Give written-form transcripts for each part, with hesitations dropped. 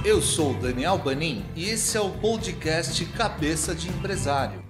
Eu sou o Daniel Banin e esse é o podcast Cabeça de Empresário.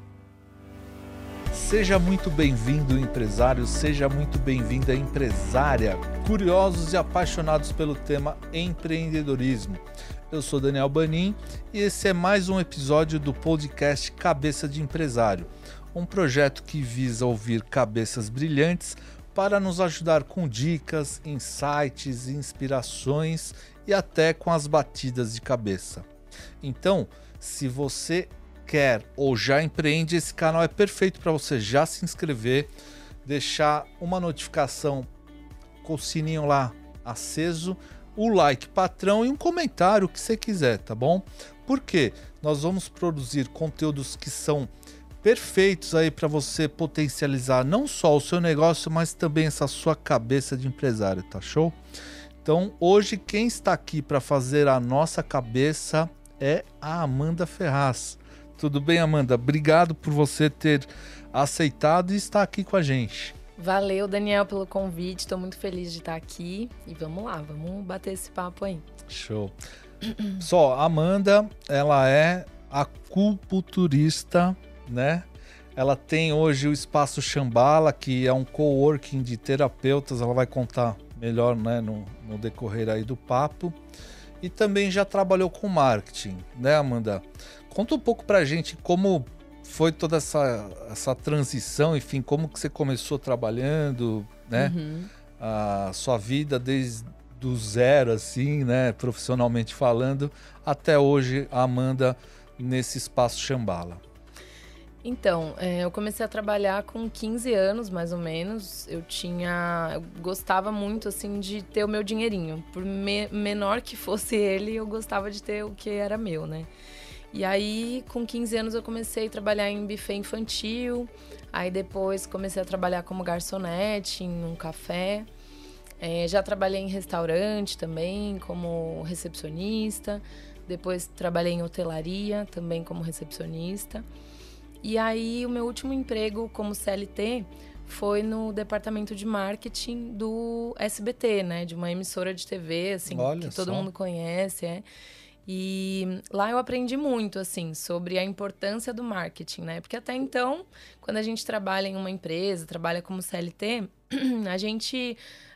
Seja muito bem-vindo, empresário, seja muito bem-vinda, empresária, curiosos e apaixonados pelo tema empreendedorismo. Eu sou Daniel Banin e esse é mais um episódio do podcast Cabeça de Empresário, um projeto que visa ouvir cabeças brilhantes para nos ajudar com dicas, insights, inspirações e até com as batidas de cabeça. Então, se você quer ou já empreende, esse canal é perfeito para você já se inscrever, deixar uma notificação com o sininho lá aceso, o like patrão e um comentário que você quiser, tá bom? Porque nós vamos produzir conteúdos que são perfeitos aí para você potencializar não só o seu negócio, mas também essa sua cabeça de empresário, tá show? Então, hoje quem está aqui para fazer a nossa cabeça é a Amanda Ferraz. Tudo bem, Amanda? Obrigado por você ter aceitado e estar aqui com a gente. Valeu, Daniel, pelo convite. Estou muito feliz de estar aqui. E vamos lá, vamos bater esse papo aí. Show. Só, a Amanda, ela é acupunturista, né? Ela tem hoje o Espaço Shambhala, que é um coworking de terapeutas. Ela vai contar melhor, né, no decorrer aí do papo. E também já trabalhou com marketing, né, Amanda? Conta um pouco pra gente como foi toda essa transição, enfim, como que você começou trabalhando, né? A sua vida desde do zero, assim, né, profissionalmente falando, até hoje, a Amanda nesse Espaço Shambhala. Então, eu comecei a trabalhar com 15 anos, mais ou menos. Eu gostava muito, assim, de ter o meu dinheirinho. Por menor que fosse ele, eu gostava de ter o que era meu, né? E aí, com 15 anos, eu comecei a trabalhar em buffet infantil. Aí, depois, comecei a trabalhar como garçonete em um café. Já trabalhei em restaurante também, como recepcionista. Depois, trabalhei em hotelaria, também como recepcionista. E aí, o meu último emprego como CLT foi no departamento de marketing do SBT, né? De uma emissora de TV, assim, Olha que todo só. mundo conhece, E lá eu aprendi muito, assim, sobre a importância do marketing, né? Porque até então, quando a gente trabalha em uma empresa, trabalha como CLT, a gente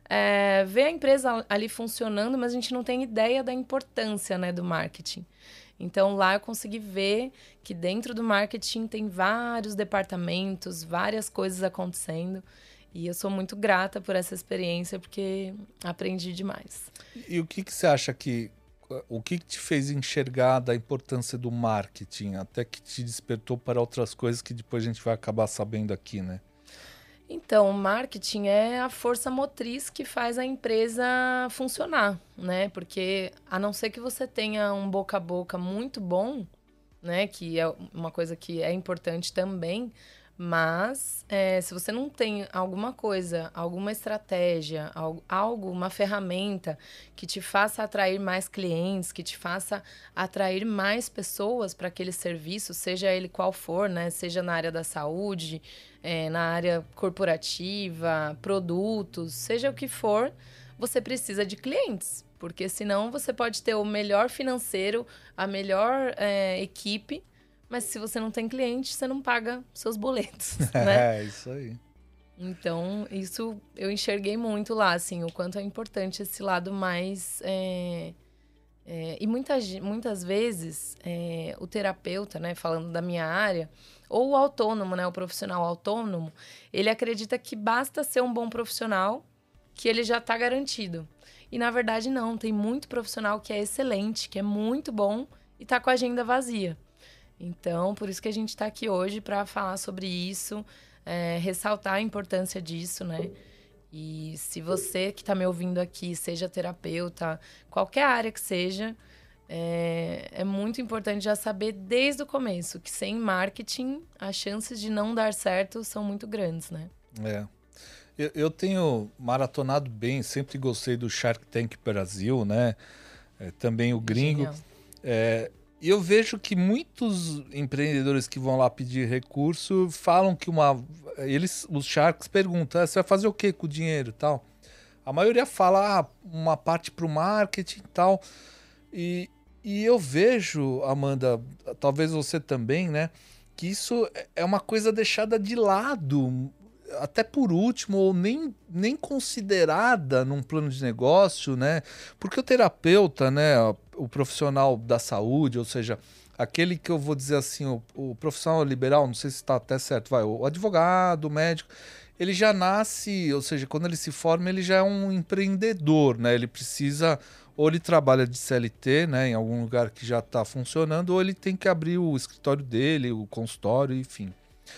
vê a empresa ali funcionando, mas a gente não tem ideia da importância, né, do marketing. Então, lá eu consegui ver que dentro do marketing tem vários departamentos, várias coisas acontecendo. E eu sou muito grata por essa experiência, porque aprendi demais. E o que você acha o que te fez enxergar da importância do marketing, até que te despertou para outras coisas que depois a gente vai acabar sabendo aqui, né? Então, o marketing é a força motriz que faz a empresa funcionar, né? Porque, a não ser que você tenha um boca a boca muito bom, né? Que é uma coisa que é importante também, mas se você não tem alguma coisa, alguma estratégia, uma ferramenta que te faça atrair mais clientes, que te faça atrair mais pessoas para aquele serviço, seja ele qual for, né? Seja na área da saúde, na área corporativa, produtos, seja o que for, você precisa de clientes. Porque senão você pode ter o melhor financeiro, a melhor equipe, mas se você não tem cliente, você não paga seus boletos, né? É, isso aí. Então, isso eu enxerguei muito lá, assim, o quanto é importante esse lado mais... e muitas vezes, o terapeuta, né, falando da minha área, ou o autônomo, né, o profissional autônomo, ele acredita que basta ser um bom profissional, que ele já está garantido. E, na verdade, não. Tem muito profissional que é excelente, que é muito bom e está com a agenda vazia. Então, por isso que a gente está aqui hoje para falar sobre isso, ressaltar a importância disso, né? E se você que está me ouvindo aqui, seja terapeuta, qualquer área que seja, é muito importante já saber desde o começo que sem marketing as chances de não dar certo são muito grandes, né? Eu tenho maratonado bem, sempre gostei do Shark Tank Brasil, né? Também o Gringo. E eu vejo que muitos empreendedores que vão lá pedir recurso falam que os Sharks perguntam, você vai fazer o que com o dinheiro e tal? A maioria fala uma parte para o marketing e tal. E E eu vejo, Amanda, talvez você também, né? Que isso é uma coisa deixada de lado, até por último, ou nem considerada num plano de negócio, né? Porque o terapeuta, né, o profissional da saúde, ou seja, aquele que eu vou dizer assim, o profissional liberal, não sei se está até certo, vai, o advogado, o médico, ele já nasce, ou seja, quando ele se forma, ele já é um empreendedor, né? Ele precisa, ou ele trabalha de CLT, né, em algum lugar que já está funcionando, ou ele tem que abrir o escritório dele, o consultório, enfim.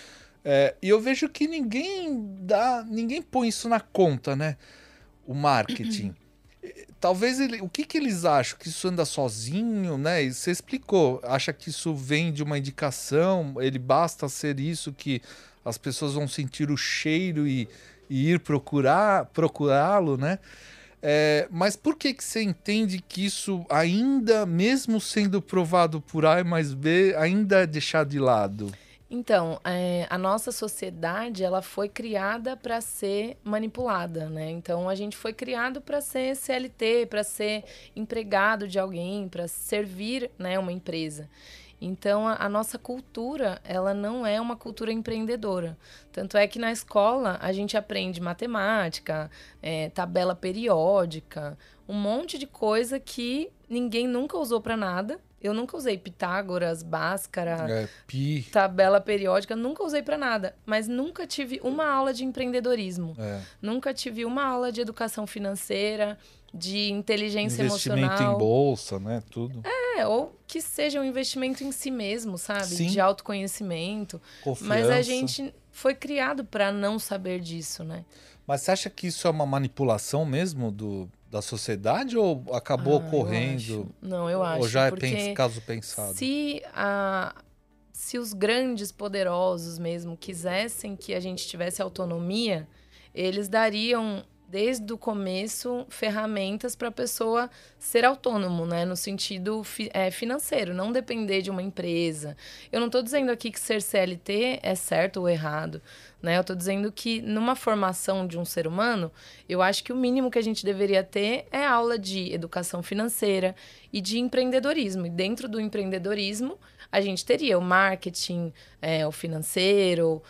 E eu vejo que ninguém põe isso na conta, né? O marketing. Talvez o que eles acham? Que isso anda sozinho, né? E você explicou. Acha que isso vem de uma indicação? Ele basta ser isso que as pessoas vão sentir o cheiro e ir procurá-lo, né? Mas por que você entende que isso ainda, mesmo sendo provado por A mais B, ainda é deixado de lado? Então, a nossa sociedade, ela foi criada para ser manipulada, né? Então, a gente foi criado para ser CLT, para ser empregado de alguém, para servir, né, uma empresa. Então, a nossa cultura, ela não é uma cultura empreendedora. Tanto é que na escola a gente aprende matemática, tabela periódica, um monte de coisa que ninguém nunca usou para nada. Eu nunca usei Pitágoras, Bhaskara, Pi. tabela periódica, nunca usei para nada. Mas nunca tive uma aula de empreendedorismo. Nunca tive uma aula de educação financeira, de inteligência Investimento emocional. em bolsa, né? Tudo. Ou que seja um investimento em si mesmo, sabe? Sim. De autoconhecimento. Confiança. Mas a gente foi criado para não saber disso, né? Mas você acha que isso é uma manipulação mesmo da sociedade ou acabou ocorrendo? Não, eu acho. Ou já porque caso pensado? Se os grandes poderosos mesmo quisessem que a gente tivesse autonomia, eles dariam, desde o começo, ferramentas para a pessoa ser autônomo, né? No sentido financeiro, não depender de uma empresa. Eu não estou dizendo aqui que ser CLT é certo ou errado, né? Eu estou dizendo que numa formação de um ser humano, eu acho que o mínimo que a gente deveria ter é aula de educação financeira e de empreendedorismo. E dentro do empreendedorismo, a gente teria o marketing, o financeiro,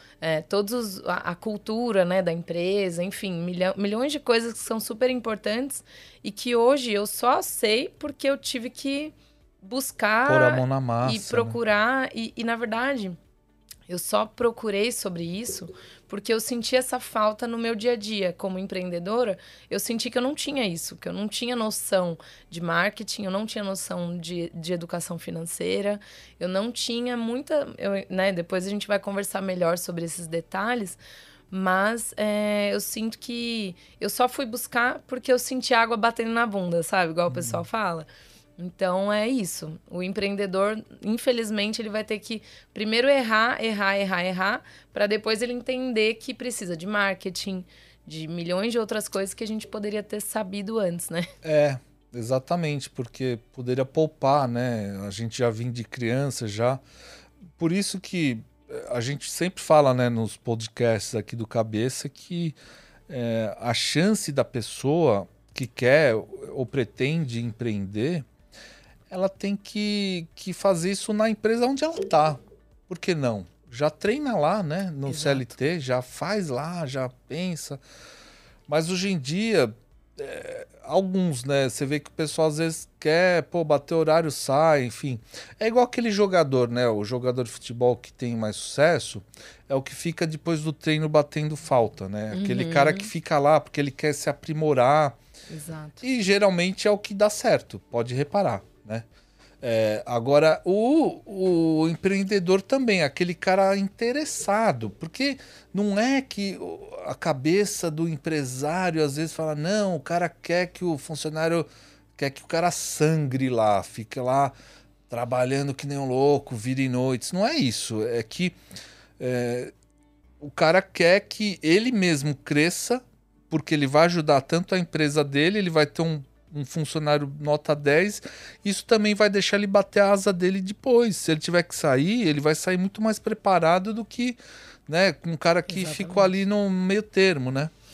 a cultura, né, da empresa, enfim, milhões de coisas que são super importantes e que hoje eu só sei porque eu tive que buscar pôr a mão na massa, e procurar. Né? E, na verdade, eu só procurei sobre isso porque eu senti essa falta no meu dia a dia. Como empreendedora, eu senti que eu não tinha isso, que eu não tinha noção de marketing, eu não tinha noção de educação financeira, eu não tinha muita... né, depois a gente vai conversar melhor sobre esses detalhes, mas eu sinto que eu só fui buscar porque eu senti água batendo na bunda, sabe? Igual o pessoal fala. Então, é isso. O empreendedor, infelizmente, ele vai ter que primeiro errar, para depois ele entender que precisa de marketing, de milhões de outras coisas que a gente poderia ter sabido antes, né? Exatamente, porque poderia poupar, né? A gente já vinha de criança, já. Por isso que a gente sempre fala, né, nos podcasts aqui do Cabeça, que a chance da pessoa que quer ou pretende empreender, ela tem que fazer isso na empresa onde ela está. Por que não? Já treina lá, né? No Exato. CLT, já faz lá, já pensa. Mas hoje em dia, alguns, né? Você vê que o pessoal às vezes quer, bater horário, sai, enfim. É igual aquele jogador, né? O jogador de futebol que tem mais sucesso é o que fica depois do treino batendo falta, né? Aquele cara que fica lá porque ele quer se aprimorar. Exato. E geralmente é o que dá certo, pode reparar, né? Agora, o empreendedor também, aquele cara interessado, porque não é que a cabeça do empresário às vezes fala, não, o cara quer que o funcionário, quer que o cara sangre lá, fique lá trabalhando que nem um louco, vire noites. Não é isso, é que o cara quer que ele mesmo cresça, porque ele vai ajudar tanto a empresa dele, ele vai ter um funcionário nota 10, isso também vai deixar ele bater a asa dele depois. Se ele tiver que sair, ele vai sair muito mais preparado do que, né, um cara que ficou ali no meio termo, né?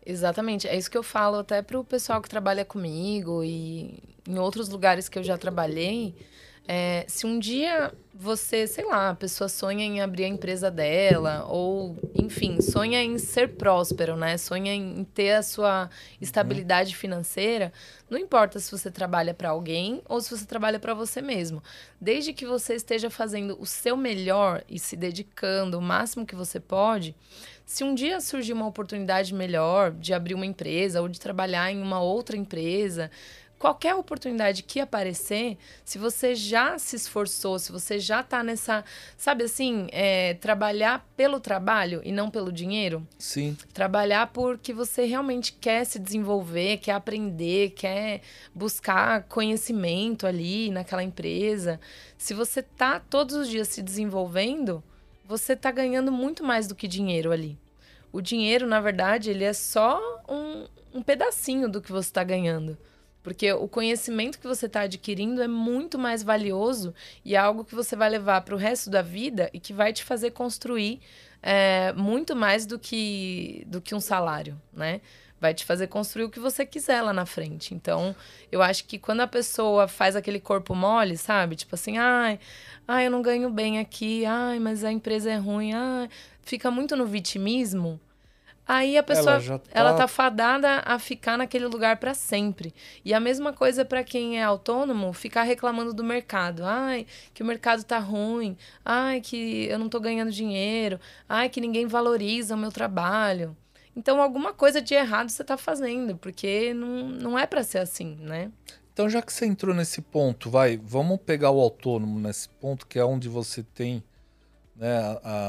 Exatamente. É isso que eu falo até pro pessoal que trabalha comigo e em outros lugares que eu já trabalhei. Se um dia você, sei lá, a pessoa sonha em abrir a empresa dela, ou, enfim, sonha em ser próspero, né? Sonha em ter a sua estabilidade financeira, não importa se você trabalha para alguém ou se você trabalha para você mesmo. Desde que você esteja fazendo o seu melhor e se dedicando o máximo que você pode, se um dia surgir uma oportunidade melhor de abrir uma empresa ou de trabalhar em uma outra empresa, qualquer oportunidade que aparecer, se você já se esforçou, se você já tá nessa, sabe assim, trabalhar pelo trabalho e não pelo dinheiro. Sim. Trabalhar porque você realmente quer se desenvolver, quer aprender, quer buscar conhecimento ali naquela empresa. Se você tá todos os dias se desenvolvendo, você tá ganhando muito mais do que dinheiro ali. O dinheiro, na verdade, ele é só um pedacinho do que você está ganhando. Porque o conhecimento que você está adquirindo é muito mais valioso e é algo que você vai levar para o resto da vida e que vai te fazer construir muito mais do que um salário, né? Vai te fazer construir o que você quiser lá na frente. Então, eu acho que quando a pessoa faz aquele corpo mole, sabe? Tipo assim, ai, eu não ganho bem aqui, ai, mas a empresa é ruim, ai, fica muito no vitimismo. Aí a pessoa, ela tá fadada a ficar naquele lugar para sempre. E a mesma coisa para quem é autônomo, ficar reclamando do mercado. Ai, que o mercado tá ruim. Ai, que eu não tô ganhando dinheiro. Ai, que ninguém valoriza o meu trabalho. Então, alguma coisa de errado você tá fazendo, porque não é para ser assim, né? Então, já que você entrou nesse ponto, vamos pegar o autônomo nesse ponto, que é onde você tem, né,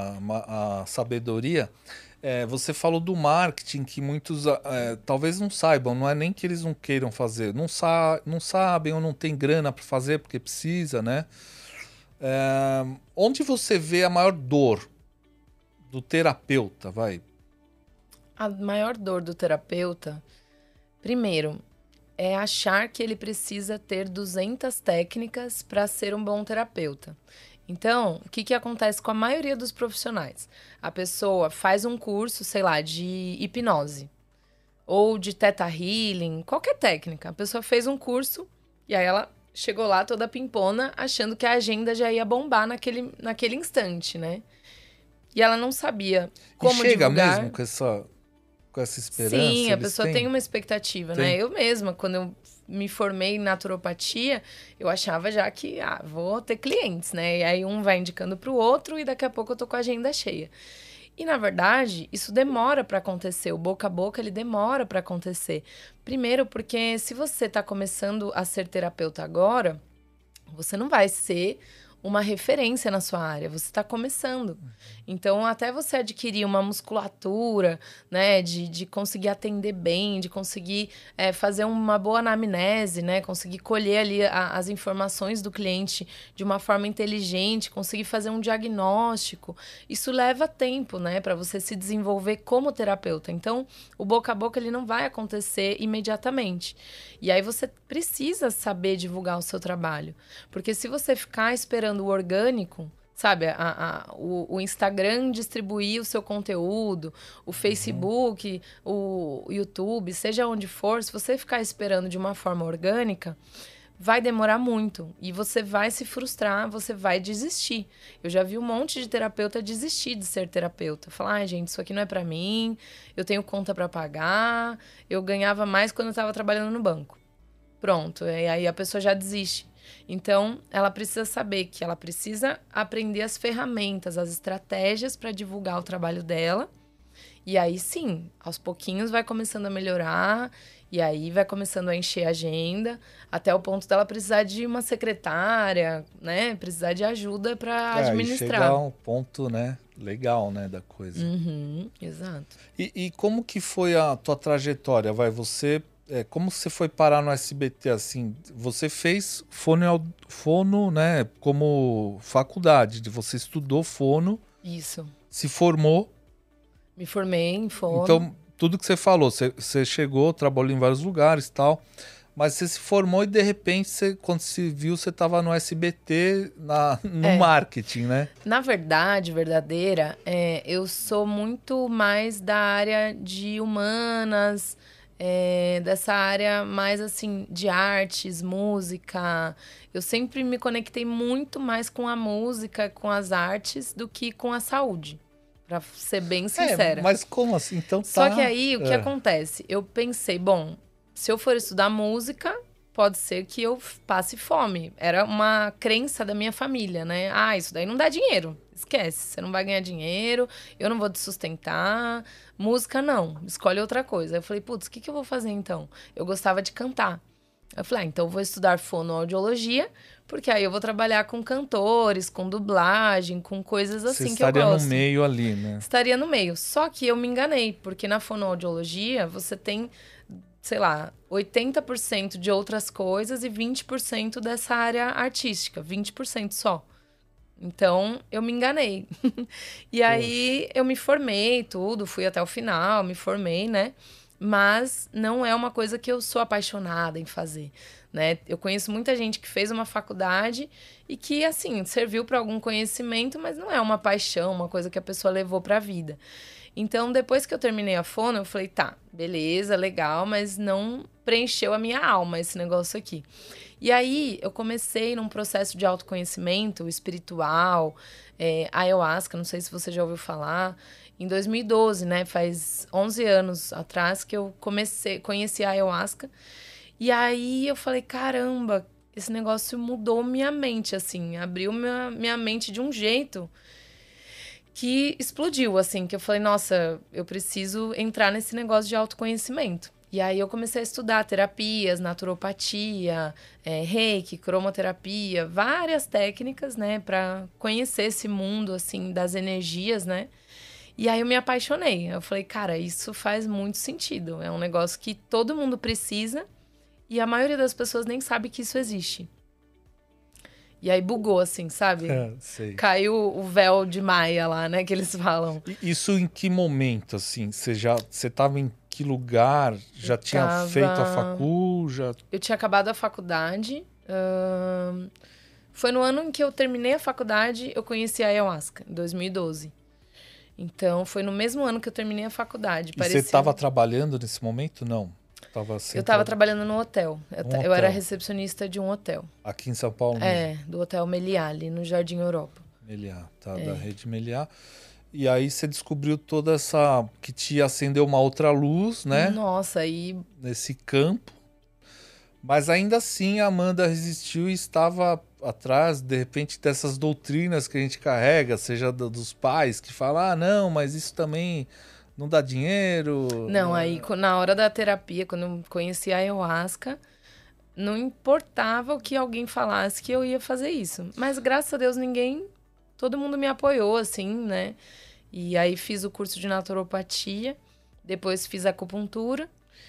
a sabedoria. Você falou do marketing, que muitos talvez não saibam, não é nem que eles não queiram fazer, não sabem ou não tem grana para fazer porque precisa, né? Onde você vê a maior dor do terapeuta, A maior dor do terapeuta, primeiro, é achar que ele precisa ter 200 técnicas para ser um bom terapeuta. Então, o que acontece com a maioria dos profissionais? A pessoa faz um curso, sei lá, de hipnose ou de Theta Healing, qualquer técnica. A pessoa fez um curso e aí ela chegou lá toda pimpona, achando que a agenda já ia bombar naquele instante, né? E ela não sabia como chega divulgar. Mesmo com essa esperança? Sim, a pessoa tem uma expectativa, né? Eu mesma, quando eu me formei em naturopatia, eu achava já que vou ter clientes, né? E aí um vai indicando para o outro e daqui a pouco eu tô com a agenda cheia. E, na verdade, isso demora para acontecer. O boca a boca, ele demora para acontecer. Primeiro porque se você tá começando a ser terapeuta agora, você não vai ser uma referência na sua área, você está começando. Então, até você adquirir uma musculatura, né, de conseguir atender bem, de conseguir fazer uma boa anamnese, né, conseguir colher ali as informações do cliente de uma forma inteligente, conseguir fazer um diagnóstico, isso leva tempo, né, para você se desenvolver como terapeuta. Então, o boca a boca ele não vai acontecer imediatamente. E aí você precisa saber divulgar o seu trabalho, porque se você ficar esperando o orgânico, sabe, o Instagram distribuir o seu conteúdo, o Facebook, o YouTube, seja onde for, se você ficar esperando de uma forma orgânica, vai demorar muito e você vai se frustrar, você vai desistir. Eu já vi um monte de terapeuta desistir de ser terapeuta. Falar, gente, isso aqui não é pra mim, eu tenho conta pra pagar, eu ganhava mais quando eu tava trabalhando no banco. Pronto, e aí a pessoa já desiste. Então, ela precisa saber que ela precisa aprender as ferramentas, as estratégias para divulgar o trabalho dela. E aí, sim, aos pouquinhos vai começando a melhorar, e aí vai começando a encher a agenda, até o ponto dela precisar de uma secretária, né? Precisar de ajuda para administrar. Chegar a um ponto, né, legal, né, da coisa. Exato. E como que foi a tua trajetória? Como você foi parar no SBT, assim? Você fez fono, né, como faculdade, você estudou fono. Isso. Se formou. Me formei em fono. Então, tudo que você falou, você chegou, trabalhou em vários lugares e tal, Mas você se formou e de repente, quando se viu, você estava no SBT, no marketing, né? Na verdade, verdadeira, eu sou muito mais da área de humanas, dessa área mais assim de artes, música. Eu sempre me conectei muito mais com a música, com as artes, do que com a saúde. Pra ser bem sincera. Mas como assim? Então tá... Só que aí, o que acontece? Eu pensei, bom, se eu for estudar música, pode ser que eu passe fome. Era uma crença da minha família, né? Ah, isso daí não dá dinheiro. Esquece, você não vai ganhar dinheiro, eu não vou te sustentar. Música, não. Escolhe outra coisa. Eu falei, putz, o que eu vou fazer então? Eu gostava de cantar. Eu falei, então eu vou estudar fonoaudiologia, porque aí eu vou trabalhar com cantores, com dublagem, com coisas assim que eu gosto. Você estaria no meio ali, né? Estaria no meio. Só que eu me enganei, porque na fonoaudiologia você tem, sei lá, 80% de outras coisas e 20% dessa área artística. 20% só. Então, eu me enganei. E aí, eu me formei, tudo, fui até o final, me formei, né? Mas não é uma coisa que eu sou apaixonada em fazer, né? Eu conheço muita gente que fez uma faculdade e que, assim, serviu para algum conhecimento, mas não é uma paixão, uma coisa que a pessoa levou para a vida. Então, depois que eu terminei a fono, eu falei, tá, beleza, legal, mas não preencheu a minha alma esse negócio aqui. E aí, eu comecei num processo de autoconhecimento espiritual, ayahuasca, não sei se você já ouviu falar, em 2012, né? Faz 11 anos atrás que eu conheci a ayahuasca. E aí, eu falei, caramba, esse negócio mudou minha mente, assim, abriu minha mente de um jeito que explodiu, assim, que eu falei, nossa, eu preciso entrar nesse negócio de autoconhecimento. E aí eu comecei a estudar terapias, naturopatia, reiki, cromoterapia, várias técnicas, né, para conhecer esse mundo, assim, das energias, né? E aí eu me apaixonei. Eu falei, cara, isso faz muito sentido. É um negócio que todo mundo precisa e a maioria das pessoas nem sabe que isso existe. E aí bugou, assim, sabe? Sei. Caiu o véu de Maia lá, né, que eles falam. Isso em que momento, assim? Você estava em que lugar? Já tinha feito a facul? Eu tinha acabado a faculdade. Foi no ano em que eu terminei a faculdade, eu conheci a ayahuasca, em 2012. Então, foi no mesmo ano que eu terminei a faculdade. E você estava trabalhando nesse momento? Não. Eu estava trabalhando no hotel. Eu era recepcionista de um hotel. Aqui em São Paulo mesmo? Do Hotel Meliá, ali no Jardim Europa. Meliá, tá, da rede Meliá. E aí você descobriu toda essa... que te acendeu uma outra luz, né? Nossa, aí... Nesse campo. Mas ainda assim a Amanda resistiu e estava atrás, de repente, dessas doutrinas que a gente carrega, seja dos pais que falam, ah, não, mas isso também... não dá dinheiro. Não, aí na hora da terapia, quando eu conheci a ayahuasca, não importava o que alguém falasse que eu ia fazer isso. Mas graças a Deus todo mundo me apoiou, assim, né? E aí fiz o curso de naturopatia, depois fiz acupuntura.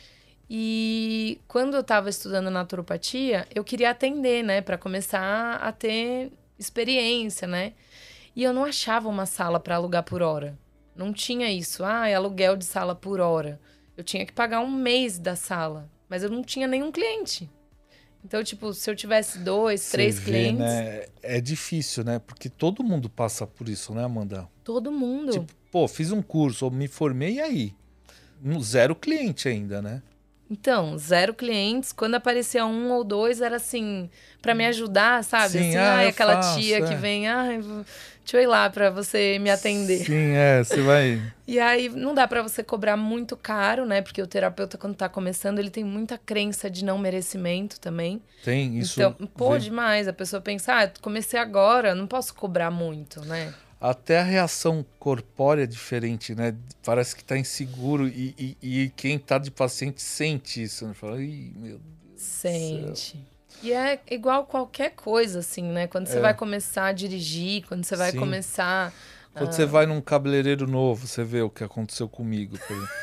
E quando eu estava estudando naturopatia, eu queria atender, né? Para começar a ter experiência, né? E eu não achava uma sala para alugar por hora. Não tinha isso. É aluguel de sala por hora. Eu tinha que pagar um mês da sala. Mas eu não tinha nenhum cliente. Então, tipo, se eu tivesse 2, 3 clientes... Né? É difícil, né? Porque todo mundo passa por isso, né, Amanda? Todo mundo. Tipo, pô, fiz um curso, ou me formei, e aí? 0 cliente ainda, né? Então, 0 clientes. Quando aparecia 1 ou 2, era assim, para me ajudar, sabe? Sim, assim, aquela tia que vem, deixa eu ir lá para você me atender. Sim, você vai... E aí, não dá para você cobrar muito caro, né? Porque o terapeuta, quando tá começando, ele tem muita crença de não merecimento também. Tem isso. Então, demais. A pessoa pensa, comecei agora, não posso cobrar muito, né? Até a reação corpórea é diferente, né? Parece que tá inseguro e quem tá de paciente sente isso, né? Fala, ih, meu Deus Sente. do céu. E é igual qualquer coisa, assim, né? Quando você vai começar a dirigir, quando você vai começar... Quando você vai num cabeleireiro novo, você vê o que aconteceu comigo, por exemplo.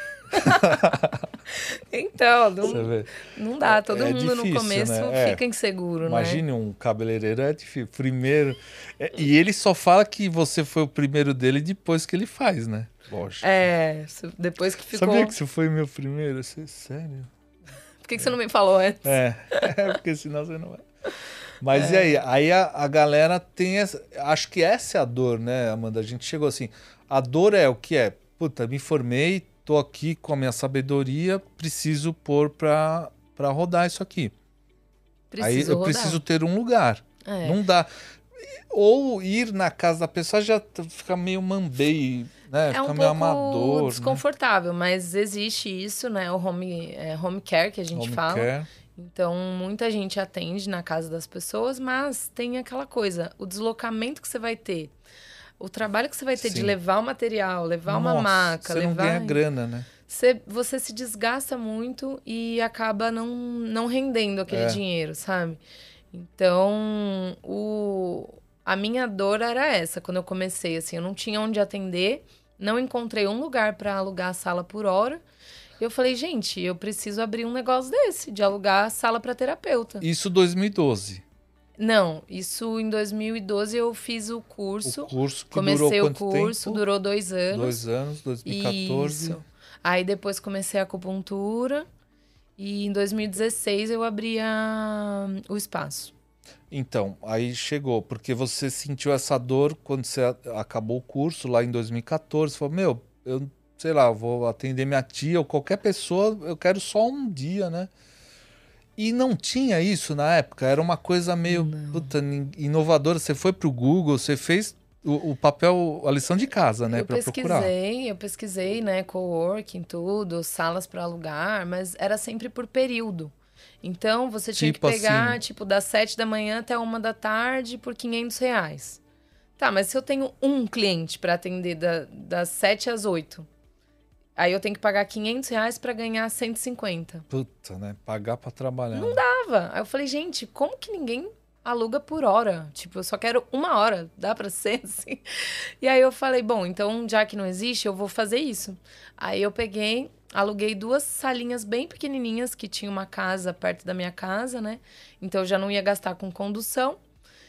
Então, não dá. Todo mundo difícil, no começo né? fica inseguro, Imagine um cabeleireiro, é difícil. Primeiro... e ele só fala que você foi o primeiro dele depois que ele faz, né? Lógico. Depois que ficou... Sabia que você foi meu primeiro? Sério? Por que você não me falou antes? Porque senão você não vai. Mas e aí? Aí a galera tem essa... Acho que essa é a dor, né, Amanda? A gente chegou assim... A dor é o que é? Puta, me formei, tô aqui com a minha sabedoria, preciso pôr pra rodar isso aqui. Aí eu preciso ter um lugar. Não dá... Ou ir na casa da pessoa já fica meio mambei, né? Fica meio amador. É desconfortável, né? Mas existe isso, né? O home care que a gente fala. Care. Então, muita gente atende na casa das pessoas, mas tem aquela coisa, o deslocamento que você vai ter, o trabalho que você vai ter de levar o material, levar uma maca, você não ganha grana, né? Você se desgasta muito e acaba não rendendo aquele dinheiro, sabe? Então, a minha dor era essa, quando eu comecei, assim, eu não tinha onde atender, não encontrei um lugar para alugar a sala por hora. Eu falei, gente, eu preciso abrir um negócio desse, de alugar a sala para terapeuta. Isso 2012? Não, isso em 2012 eu fiz o curso. O curso que comecei durou quanto o curso, tempo? Durou 2 anos. 2 anos, 2014. Isso. Aí depois comecei a acupuntura e em 2016 eu abri o espaço. Então, aí chegou, porque você sentiu essa dor quando você acabou o curso lá em 2014. Você falou, eu sei lá, vou atender minha tia ou qualquer pessoa, eu quero só um dia, né? E não tinha isso na época, era uma coisa meio inovadora. Você foi pro Google, você fez o papel, a lição de casa, né, para procurar. Eu pesquisei, né, coworking, tudo, salas para alugar, mas era sempre por período. Então, você tinha que pegar, assim, das 7 da manhã até 1 da tarde por R$500. Tá, mas se eu tenho um cliente para atender das 7 às 8, aí eu tenho que pagar R$500 para ganhar 150. Puta, né? Pagar para trabalhar. Não dava. Aí eu falei, gente, como que ninguém aluga por hora? Eu só quero 1 hora. Dá para ser assim? E aí eu falei, bom, então já que não existe, eu vou fazer isso. Aí eu peguei... Aluguei 2 salinhas bem pequenininhas, que tinha uma casa perto da minha casa, né? Então, eu já não ia gastar com condução.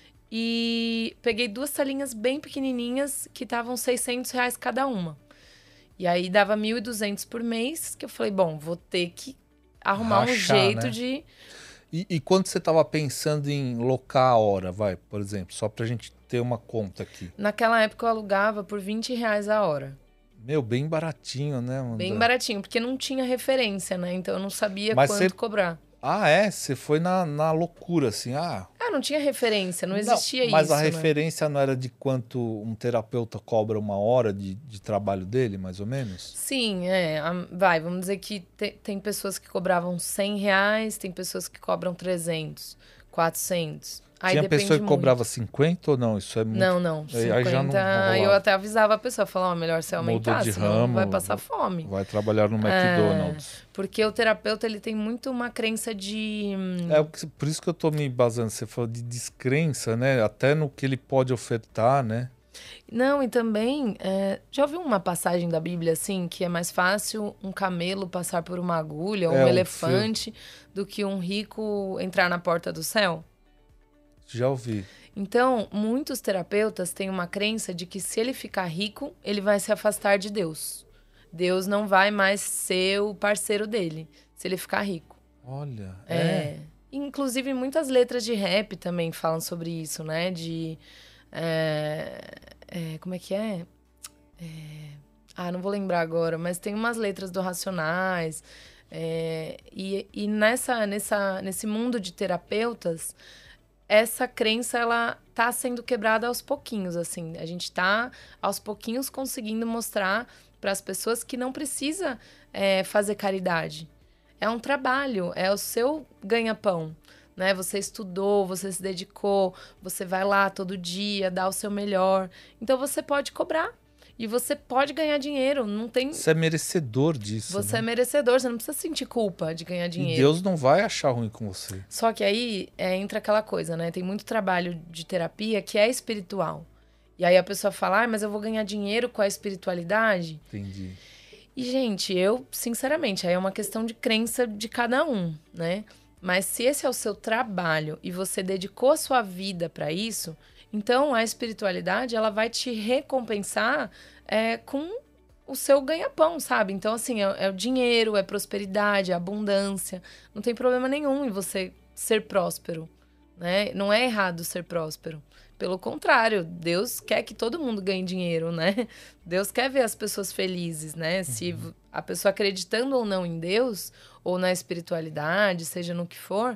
E peguei 2 salinhas bem pequenininhas, que estavam R$600 cada uma. E aí, dava 1.200 por mês, que eu falei, bom, vou ter que arrumar um jeito, né, de... E quando você estava pensando em locar a hora, por exemplo, só pra gente ter uma conta aqui. Naquela época, eu alugava por R$20 a hora. Bem baratinho, né, Amanda? Bem baratinho, porque não tinha referência, né? Então eu não sabia quanto cobrar. Você foi na loucura, assim, não tinha referência, não existia isso. Mas a referência não era de quanto um terapeuta cobra uma hora de trabalho dele, mais ou menos? Sim, vamos dizer que tem pessoas que cobravam R$100, tem pessoas que cobram 300, 400. Aí tinha pessoa que cobrava 50 ou não? Isso é muito... Não, 50, aí já não eu até avisava a pessoa, falava, melhor você aumentar, senão vai passar fome. Vai trabalhar no McDonald's. Porque o terapeuta, ele tem muito uma crença de... por isso que eu tô me basando, você falou de descrença, né? Até no que ele pode ofertar, né? Não, e também, já ouviu uma passagem da Bíblia, assim, que é mais fácil um camelo passar por uma agulha ou um elefante do que um rico entrar na porta do céu? Já ouvi. Então, muitos terapeutas têm uma crença de que se ele ficar rico, ele vai se afastar de Deus. Deus não vai mais ser o parceiro dele, se ele ficar rico. Olha, Inclusive, muitas letras de rap também falam sobre isso, né? Como é que é? Não vou lembrar agora, mas tem umas letras do Racionais. E nesse mundo de terapeutas... Essa crença, ela tá sendo quebrada aos pouquinhos, assim. A gente tá, aos pouquinhos, conseguindo mostrar para as pessoas que não precisa fazer caridade. É um trabalho, é o seu ganha-pão, né? Você estudou, você se dedicou, você vai lá todo dia, dá o seu melhor. Então, você pode cobrar. E você pode ganhar dinheiro, não tem... Você é merecedor disso, Você é merecedor, você não precisa sentir culpa de ganhar dinheiro. E Deus não vai achar ruim com você. Só que aí entra aquela coisa, né? Tem muito trabalho de terapia que é espiritual. E aí a pessoa fala, mas eu vou ganhar dinheiro com a espiritualidade? Entendi. E, gente, sinceramente, aí é uma questão de crença de cada um, né? Mas se esse é o seu trabalho e você dedicou a sua vida para isso... Então, a espiritualidade, ela vai te recompensar com o seu ganha-pão, sabe? Então, assim, é o dinheiro, é prosperidade, é abundância. Não tem problema nenhum em você ser próspero, né? Não é errado ser próspero. Pelo contrário, Deus quer que todo mundo ganhe dinheiro, né? Deus quer ver as pessoas felizes, né? Se a pessoa acreditando ou não em Deus, ou na espiritualidade, seja no que for,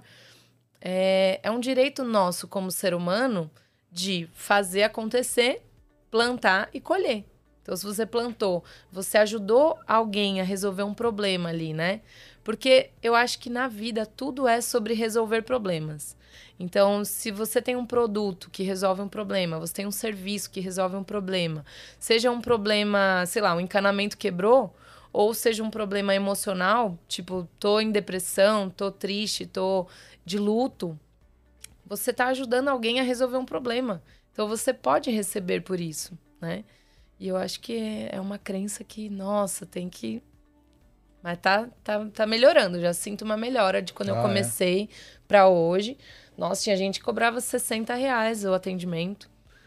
é um direito nosso como ser humano de fazer acontecer, plantar e colher. Então, se você plantou, você ajudou alguém a resolver um problema ali, né? Porque eu acho que na vida tudo é sobre resolver problemas. Então, se você tem um produto que resolve um problema, você tem um serviço que resolve um problema, seja um problema, sei lá, um encanamento quebrou, ou seja um problema emocional, tipo, tô em depressão, tô triste, tô de luto, você tá ajudando alguém a resolver um problema. Então, você pode receber por isso, né? E eu acho que é uma crença que, nossa, tem que... Mas tá melhorando, já sinto uma melhora de quando eu comecei pra hoje. Nossa, tinha gente que cobrava R$60 o atendimento.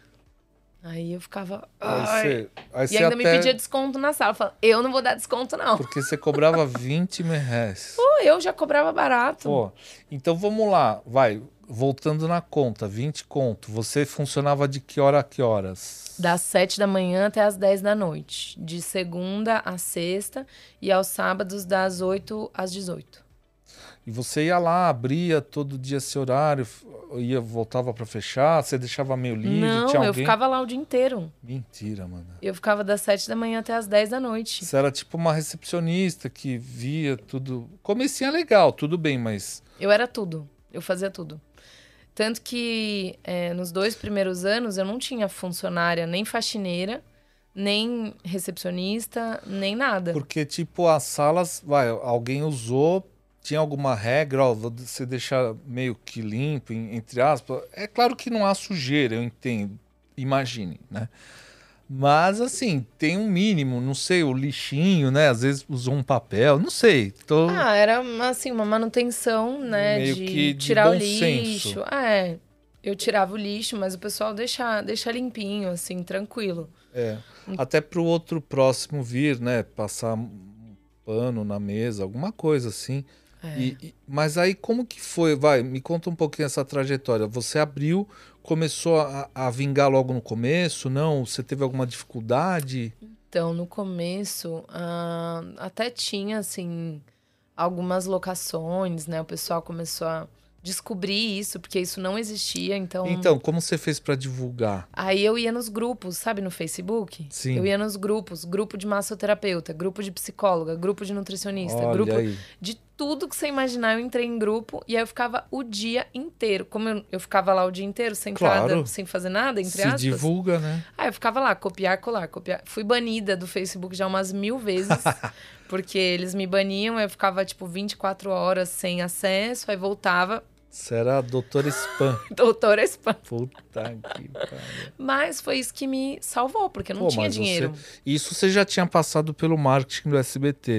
Aí eu ficava... Aí e ainda me pedia desconto na sala. Eu falava, eu não vou dar desconto, não. Porque você cobrava R$20. Pô, eu já cobrava barato. Pô, então vamos lá, voltando na conta, 20 conto. Você funcionava de que hora a que horas? Das 7 da manhã até as 10 da noite. De segunda a sexta e aos sábados das 8 às 18. E você ia lá, abria todo dia esse horário, voltava para fechar, você deixava meio livre? Não, tinha alguém... eu ficava lá o dia inteiro. Mentira, mano. Eu ficava das 7 da manhã até as 10 da noite. Você era tipo uma recepcionista que via tudo. Comecinho é legal, tudo bem, mas... Eu era tudo. Eu fazia tudo. Tanto que nos 2 primeiros anos eu não tinha funcionária nem faxineira, nem recepcionista, nem nada. Porque, tipo, as salas, alguém usou, tinha alguma regra, você deixar meio que limpo, entre aspas. É claro que não há sujeira, eu entendo, imagine, né? Mas, assim, tem um mínimo, não sei, o lixinho, né? Às vezes usou um papel, não sei. Era, assim, uma manutenção, né? Meio que de tirar o bom lixo. senso. Eu tirava o lixo, mas o pessoal deixa limpinho, assim, tranquilo. Até pro outro próximo vir, né? Passar um pano na mesa, alguma coisa assim. Mas aí como que foi? Me conta um pouquinho essa trajetória. Você abriu, começou a vingar logo no começo? Não? Você teve alguma dificuldade? Então, no começo, até tinha, assim, algumas locações, né? O pessoal começou a descobrir isso, porque isso não existia, então... Então, como você fez para divulgar? Aí eu ia nos grupos, sabe, no Facebook? Sim. Eu ia nos grupos, grupo de massoterapeuta, grupo de psicóloga, grupo de nutricionista, Olha grupo aí. de tudo que você imaginar. Eu entrei em grupo e aí eu ficava o dia inteiro. Como eu ficava lá o dia inteiro, sentada, sem fazer nada, entre aspas. Se divulga, né? Aí eu ficava lá, copiar, colar, copiar. Fui banida do Facebook já umas 1000 vezes, porque eles me baniam, eu ficava, tipo, 24 horas sem acesso, aí voltava... Você era a doutora Spam. Doutora Spam. Puta que pariu. Mas foi isso que me salvou, porque eu não tinha dinheiro. Isso você já tinha passado pelo marketing do SBT.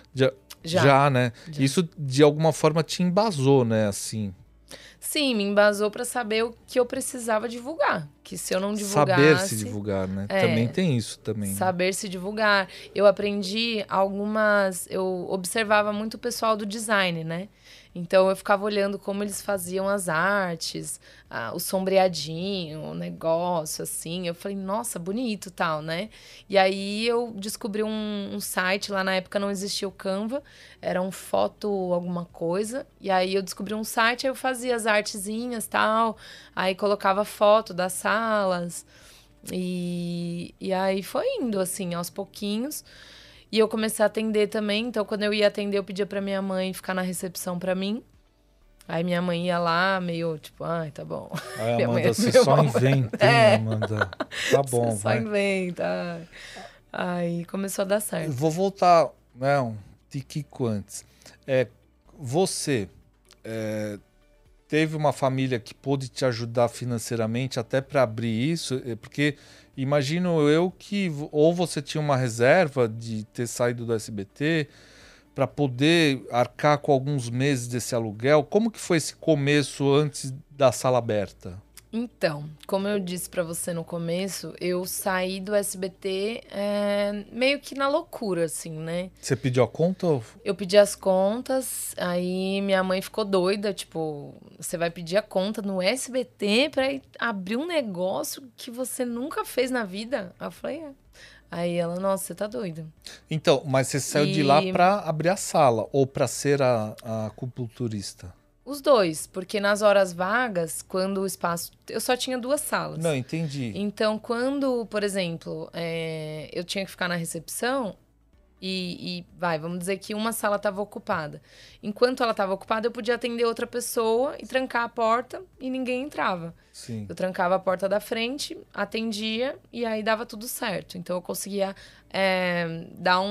Já, né? Já. Isso de alguma forma te embasou, né? Assim. Sim, me embasou para saber o que eu precisava divulgar. Que se eu não divulgasse... Saber se divulgar, né? Também tem isso também. Saber, né? Se divulgar. Eu aprendi algumas... Eu observava muito o pessoal do design, né? Então, eu ficava olhando como eles faziam as artes, o sombreadinho, o negócio, assim. Eu falei, nossa, bonito e tal, né? E aí, eu descobri um site, lá na época não existia o Canva, era um foto alguma coisa. E aí, eu descobri um site, aí eu fazia as artezinhas e tal. Aí, colocava foto das salas. E aí, foi indo, assim, aos pouquinhos. E eu comecei a atender também, então quando eu ia atender, eu pedia pra minha mãe ficar na recepção pra mim. Aí minha mãe ia lá, meio tipo, ai, tá bom. Ai, Amanda, você só inventa, hein, Amanda? Tá bom, você só inventa. Aí começou a dar certo. Vou voltar, né, um tiquico antes. Você teve uma família que pôde te ajudar financeiramente até para abrir isso? Porque... Imagino eu que ou você tinha uma reserva de ter saído do SBT para poder arcar com alguns meses desse aluguel. Como que foi esse começo antes da sala aberta? Então, como eu disse pra você no começo, eu saí do SBT meio que na loucura, assim, né? Você pediu a conta? Eu pedi as contas, aí minha mãe ficou doida, tipo, você vai pedir a conta no SBT pra abrir um negócio que você nunca fez na vida? Aí eu falei, é. Aí ela, nossa, você tá doida. Então, mas você saiu de lá pra abrir a sala ou pra ser a acupunturista? Os dois, porque nas horas vagas, quando o espaço... Eu só tinha 2 salas. Não, entendi. Então, quando, por exemplo, eu tinha que ficar na recepção vamos dizer que uma sala estava ocupada. Enquanto ela estava ocupada, eu podia atender outra pessoa e trancar a porta e ninguém entrava. Sim. Eu trancava a porta da frente, atendia e aí dava tudo certo. Então, eu conseguia dar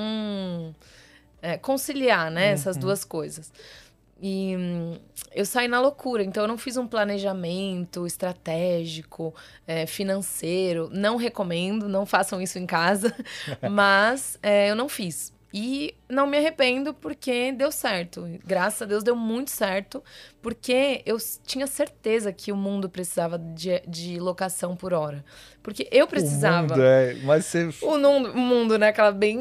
conciliar, né, essas duas coisas. E eu saí na loucura, então eu não fiz um planejamento estratégico, financeiro. Não recomendo, não façam isso em casa, mas eu não fiz. E não me arrependo porque deu certo. Graças a Deus deu muito certo, porque eu tinha certeza que o mundo precisava de locação por hora. Porque eu precisava. O mundo, mas você... O mundo, né? Aquela bem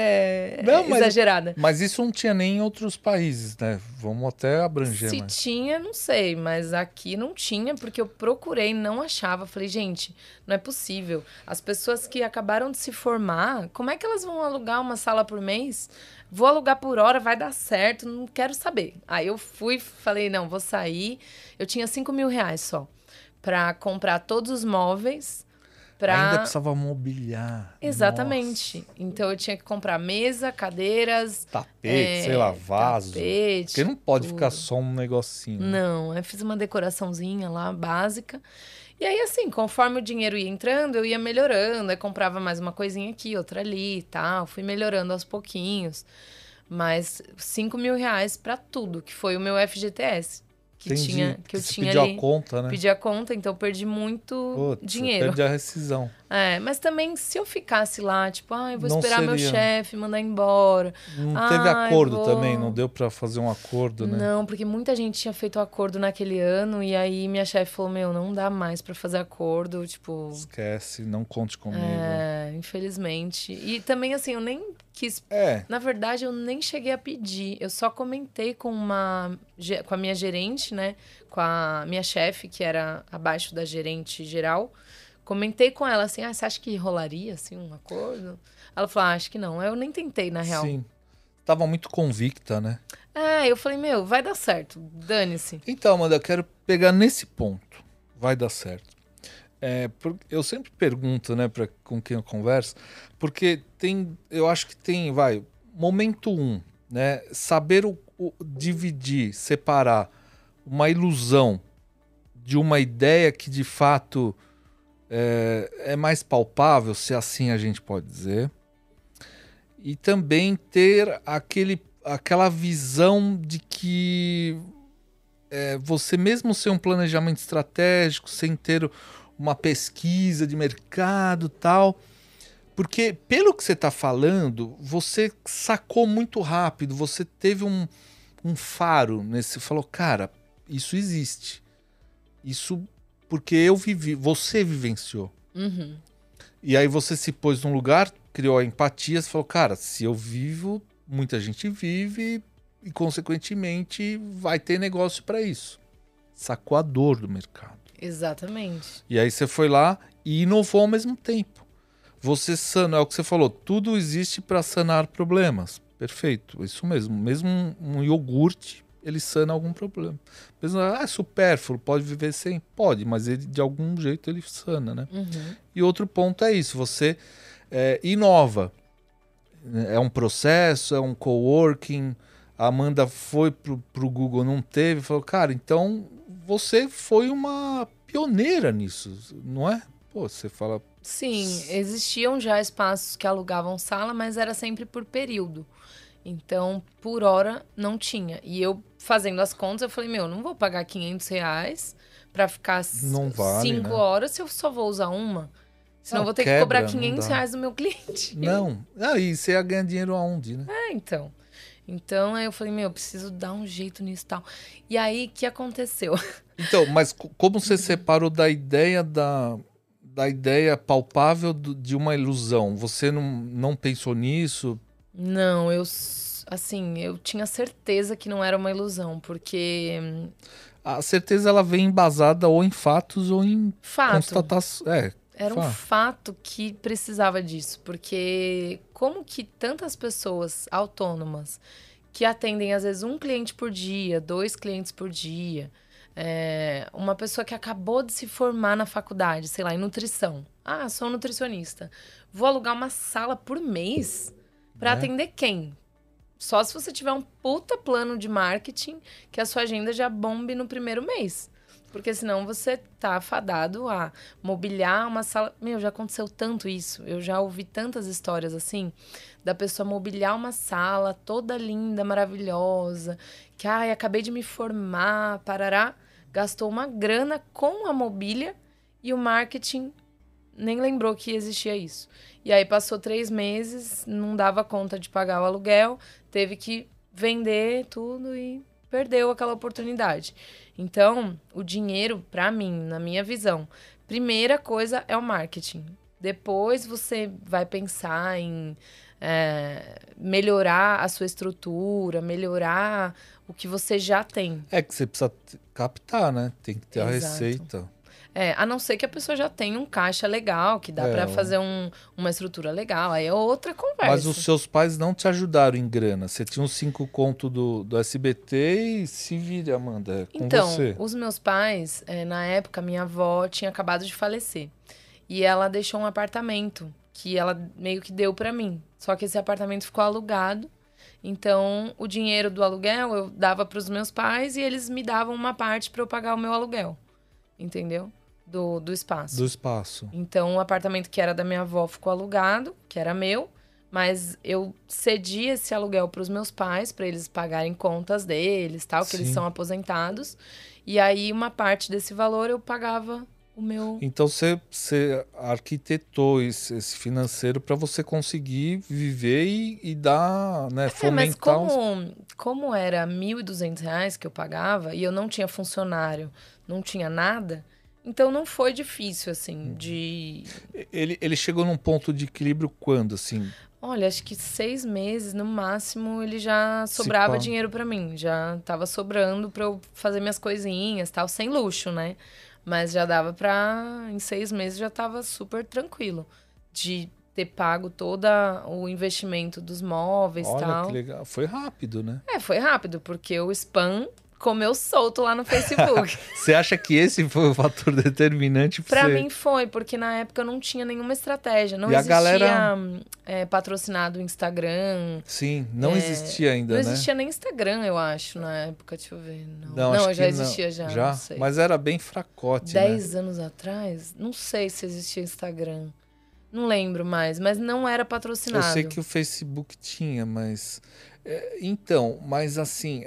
Não, exagerada. Mas isso não tinha nem em outros países, né? Vamos até abranger. Se tinha, não sei, mas aqui não tinha, porque eu procurei, não achava. Falei, gente, não é possível. As pessoas que acabaram de se formar, como é que elas vão alugar uma sala por mês? Vou alugar por hora, vai dar certo, não quero saber. Aí eu falei, não, vou sair. Eu tinha 5 mil reais só pra comprar todos os móveis. Ainda precisava mobiliar. Exatamente. Nossa. Então eu tinha que comprar mesa, cadeiras... Tapete, sei lá, vaso. Tapete, porque não pode tudo. ficar só um negocinho. Não, eu fiz uma decoraçãozinha lá, básica. E aí, assim, conforme o dinheiro ia entrando, eu ia melhorando. Aí comprava mais uma coisinha aqui, outra ali e tal. Fui melhorando aos pouquinhos. Mas 5 mil reais pra tudo, que foi o meu FGTS. Que eu tinha pediu ali. A conta, né? Pedi a conta, então eu perdi muito dinheiro. Perdi a rescisão. Mas também, se eu ficasse lá, tipo, eu vou esperar meu chefe mandar embora. Não teve acordo também, não deu pra fazer um acordo, né? Não, porque muita gente tinha feito acordo naquele ano, e aí minha chefe falou, não dá mais pra fazer acordo, tipo... Esquece, não conte comigo. Infelizmente. E também, assim, eu nem quis... Na verdade, eu nem cheguei a pedir. Eu só comentei com a minha gerente, né? Com a minha chefe, que era abaixo da gerente geral. Comentei com ela, assim, você acha que rolaria, assim, um acordo? Ela falou, acho que não. Eu nem tentei, na real. Sim. Tava muito convicta, né? Eu falei, vai dar certo, dane-se. Então, Amanda, eu quero pegar nesse ponto. Vai dar certo. Eu sempre pergunto, né, com quem eu converso, porque eu acho que tem, momento 1, né? Saber dividir, separar uma ilusão de uma ideia que de fato é mais palpável, se assim a gente pode dizer, e também ter aquela visão de que você mesmo sem um planejamento estratégico, sem ter uma pesquisa de mercado e tal, porque pelo que você está falando, você sacou muito rápido, você teve um faro nesse, falou, cara, isso existe, isso porque eu vivi, você vivenciou. Uhum. E aí você se pôs num lugar, criou a empatia, você falou, cara, se eu vivo, muita gente vive e consequentemente vai ter negócio para isso. Sacou a dor do mercado. Exatamente. E aí você foi lá e inovou ao mesmo tempo. Você é o que você falou, tudo existe para sanar problemas. Perfeito, isso mesmo. Mesmo um iogurte, ele sana algum problema. Mesmo, é supérfluo, pode viver sem? Pode, mas ele, de algum jeito ele sana, né? Uhum. E outro ponto é isso, você inova. É um processo, é um coworking. A Amanda foi pro Google, não teve, falou, cara, então você foi uma pioneira nisso, não é? Pô, você fala... Sim, existiam já espaços que alugavam sala, mas era sempre por período. Então, por hora, não tinha. E eu, fazendo as contas, eu falei, não vou pagar R$500 pra ficar 5 horas se eu só vou usar uma. Senão eu vou ter que cobrar R$500 do meu cliente. Não. E você ia ganhar dinheiro aonde, né? Então. Então, aí eu falei, eu preciso dar um jeito nisso e tal. E aí, o que aconteceu? Então, mas como você separou da ideia da ideia palpável de uma ilusão? Você não pensou nisso? Não, eu tinha certeza que não era uma ilusão, porque... A certeza ela vem embasada ou em fatos ou em constatações. Era um fato que precisava disso, porque como que tantas pessoas autônomas que atendem às vezes um cliente por dia, 2 clientes por dia, uma pessoa que acabou de se formar na faculdade, sei lá, em nutrição. Ah, sou nutricionista. Vou alugar uma sala por mês para atender quem? Só se você tiver um puta plano de marketing que a sua agenda já bombe no primeiro mês. Porque senão você tá afadado a mobiliar uma sala. Já aconteceu tanto isso. Eu já ouvi tantas histórias assim, da pessoa mobiliar uma sala toda linda, maravilhosa, que, acabei de me formar, parará, gastou uma grana com a mobília e o marketing nem lembrou que existia isso. E aí passou 3 meses, não dava conta de pagar o aluguel, teve que vender tudo e perdeu aquela oportunidade. Então, o dinheiro, para mim, na minha visão, primeira coisa é o marketing. Depois você vai pensar em melhorar a sua estrutura, melhorar o que você já tem. É que você precisa captar, né? Tem que ter Exato. a receita. A não ser que a pessoa já tenha um caixa legal, que dá para fazer uma estrutura legal. Aí é outra conversa. Mas os seus pais não te ajudaram em grana. Você tinha uns 5 contos do SBT e se vira, Amanda, com você. Então, os meus pais, na época, minha avó tinha acabado de falecer. E ela deixou um apartamento que ela meio que deu para mim. Só que esse apartamento ficou alugado. Então, o dinheiro do aluguel eu dava para os meus pais e eles me davam uma parte para eu pagar o meu aluguel. Entendeu? Do espaço. Do espaço. Então, o apartamento que era da minha avó ficou alugado, que era meu, mas eu cedi esse aluguel para os meus pais, para eles pagarem contas deles, tal, que eles são aposentados. E aí, uma parte desse valor eu pagava o meu... Então, você arquitetou esse financeiro para você conseguir viver e dar, né, fomentar... Mas como era R$ 1.200 que eu pagava, e eu não tinha funcionário, não tinha nada... Então, não foi difícil, assim, de... Ele chegou num ponto de equilíbrio quando, assim? Olha, acho que 6 meses, no máximo, ele já sobrava dinheiro pra mim. Já tava sobrando pra eu fazer minhas coisinhas, tal, sem luxo, né? Mas já dava pra... Em 6 meses já tava super tranquilo. De ter pago todo o investimento dos móveis e tal. Olha, que legal. Foi rápido, né? Foi rápido, porque o spam... comeu solto lá no Facebook. Você acha que esse foi o fator determinante pra mim foi, porque na época eu não tinha nenhuma estratégia. Não existia patrocinado o Instagram. Sim, não existia ainda, né? Não existia nem Instagram, eu acho, na época. Deixa eu ver. Não, já existia já. Já? Não sei. Mas era bem fracote, 10 anos atrás? Não sei se existia Instagram. Não lembro mais, mas não era patrocinado. Eu sei que o Facebook tinha, mas... então, mas assim...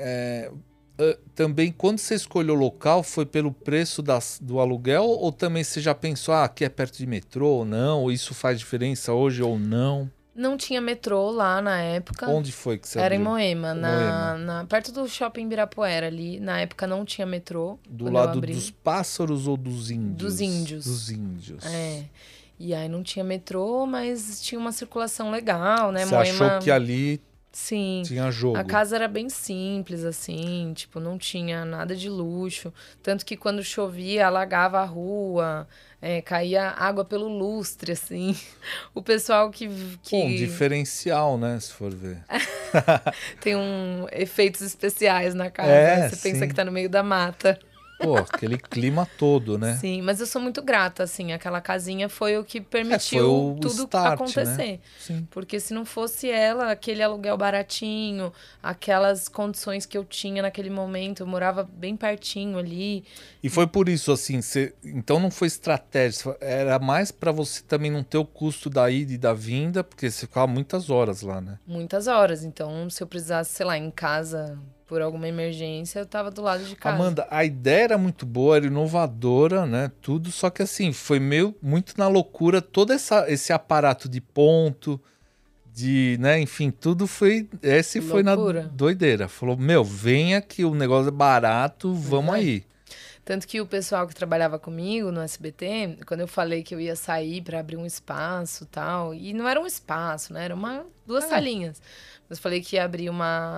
também, quando você escolheu o local, foi pelo preço do aluguel ou também você já pensou, aqui é perto de metrô ou não? Ou isso faz diferença hoje ou não? Não tinha metrô lá na época. Onde foi que você Era abriu? em Moema, perto do Shopping Ibirapuera ali. Na época não tinha metrô. Do lado dos pássaros ou dos índios? Dos índios. Dos índios. E aí não tinha metrô, mas tinha uma circulação legal, né? Você achou que ali... Sim. Tinha jogo. A casa era bem simples, assim, tipo, não tinha nada de luxo. Tanto que quando chovia, alagava a rua, caía água pelo lustre, assim. O pessoal que... Bom, diferencial, né, se for ver. Tem efeitos especiais na casa. Você pensa que tá no meio da mata. Pô, aquele clima todo, né? Sim, mas eu sou muito grata, assim. Aquela casinha foi o que permitiu tudo acontecer. Né? Sim. Porque se não fosse ela, aquele aluguel baratinho, aquelas condições que eu tinha naquele momento, eu morava bem pertinho ali. E foi por isso, assim, então não foi estratégia, era mais para você também não ter o custo da ida e da vinda, porque você ficava muitas horas lá, né? Muitas horas. Então, se eu precisasse, sei lá, em casa... por alguma emergência, eu tava do lado de casa. Amanda, a ideia era muito boa, era inovadora, né? Tudo, só que assim, foi muito na loucura todo esse aparato de ponto, né, enfim, tudo foi... Esse foi na doideira. Falou, meu, venha que o negócio é barato, vamos aí. Tanto que o pessoal que trabalhava comigo no SBT, quando eu falei que eu ia sair para abrir um espaço e tal, e não era um espaço, né? Era duas salinhas. Mas eu falei que ia abrir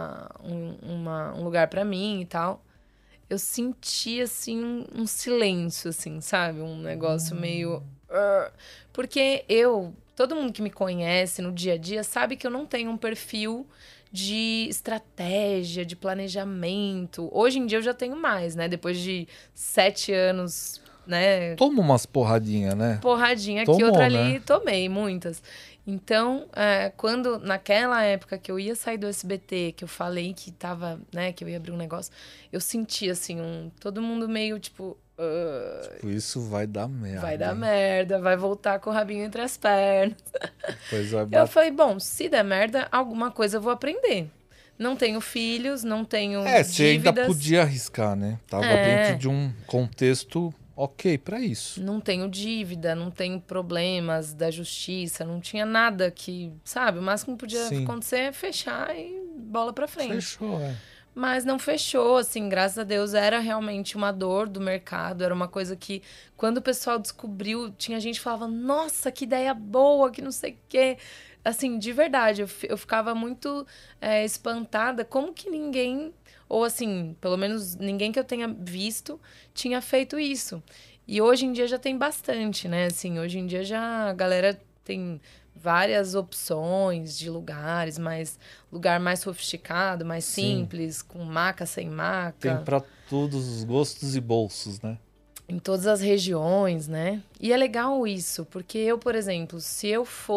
um lugar para mim e tal. Eu senti, assim, um silêncio, assim, sabe? Um negócio meio... Porque todo mundo que me conhece no dia a dia sabe que eu não tenho um perfil de estratégia, de planejamento. Hoje em dia eu já tenho mais, né? Depois de 7 anos, né? Toma umas porradinhas, né? Porradinha aqui, outra ali, tomei muitas. Então, quando naquela época que eu ia sair do SBT, que eu falei que tava, né, que eu ia abrir um negócio, eu senti assim, todo mundo meio tipo, isso vai dar merda. Vai dar merda, vai voltar com o rabinho entre as pernas. Pois vai eu falei, bom, se der merda, alguma coisa eu vou aprender. Não tenho filhos, não tenho dívidas. Você ainda podia arriscar, né? Tava dentro de um contexto ok para isso. Não tenho dívida, não tenho problemas da justiça, não tinha nada que, sabe? O máximo que podia acontecer é fechar e bola pra frente. Fechou, Mas não fechou, assim, graças a Deus, era realmente uma dor do mercado, era uma coisa que, quando o pessoal descobriu, tinha gente que falava, nossa, que ideia boa, que não sei o quê. Assim, de verdade, eu ficava muito espantada, como que ninguém, ou assim, pelo menos ninguém que eu tenha visto, tinha feito isso. E hoje em dia já tem bastante, né? Assim, hoje em dia já a galera tem várias opções de lugares, lugar mais sofisticado, mais simples, com maca, sem maca. Tem para todos os gostos e bolsos, né? Em todas as regiões, né? E é legal isso, porque eu, por exemplo, se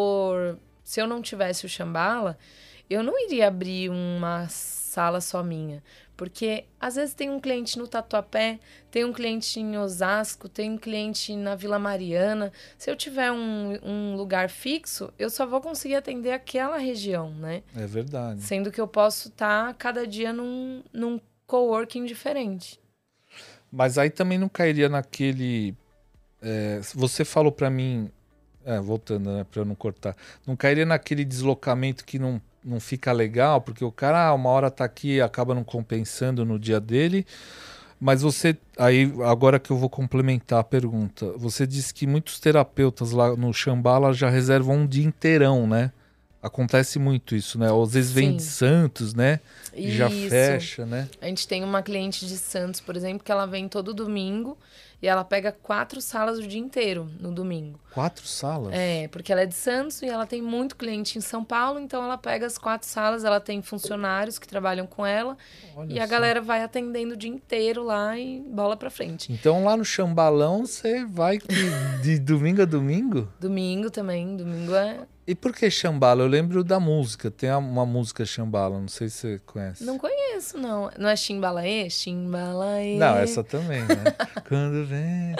eu não tivesse o Shambhala, eu não iria abrir uma sala só minha. Porque, às vezes, tem um cliente no Tatuapé, tem um cliente em Osasco, tem um cliente na Vila Mariana. Se eu tiver um lugar fixo, eu só vou conseguir atender aquela região, né? É verdade. Sendo que eu posso estar cada dia num coworking diferente. Mas aí também não cairia naquele... você falou para mim... voltando, né, para eu não cortar. Não cairia naquele deslocamento que não fica legal, porque o cara uma hora tá aqui e acaba não compensando no dia dele. Mas aí, agora que eu vou complementar a pergunta, você disse que muitos terapeutas lá no Shambhala já reservam um dia inteirão, né? Acontece muito isso, né? Ou às vezes vem de Santos, né? E já fecha, né? A gente tem uma cliente de Santos, por exemplo, que ela vem todo domingo e ela pega 4 salas o dia inteiro no domingo. 4 salas? Porque ela é de Santos e ela tem muito cliente em São Paulo, então ela pega as 4 salas, ela tem funcionários que trabalham com ela. Olha e a galera vai atendendo o dia inteiro lá e bola pra frente. Então lá no Chambalão você vai de domingo a domingo? Domingo também, domingo é... E por que Shambhala? Eu lembro da música. Tem uma música Shambhala, não sei se você conhece. Não conheço, não. Não é Chimbalaê? Chimbalaê. Não, essa também, né? Quando vem...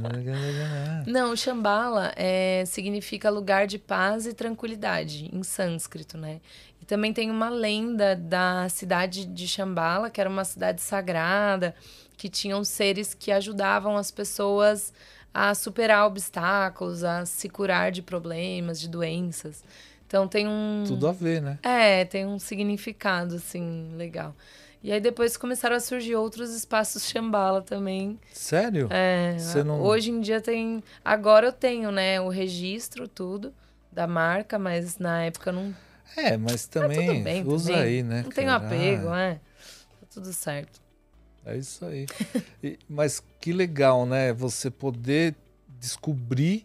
Não, Shambhala significa lugar de paz e tranquilidade, em sânscrito, né? E também tem uma lenda da cidade de Shambhala, que era uma cidade sagrada, que tinham seres que ajudavam as pessoas a superar obstáculos, a se curar de problemas, de doenças. Então tem tudo a ver, né? Tem um significado, assim, legal. E aí depois começaram a surgir outros espaços Shambhala também. Sério? Hoje em dia tem... Agora eu tenho, né, o registro, tudo, da marca, mas na época eu não... mas também tudo bem, usa também. aí, né? Não tenho apego, Tá tudo certo. É isso aí. Mas que legal, né? Você poder descobrir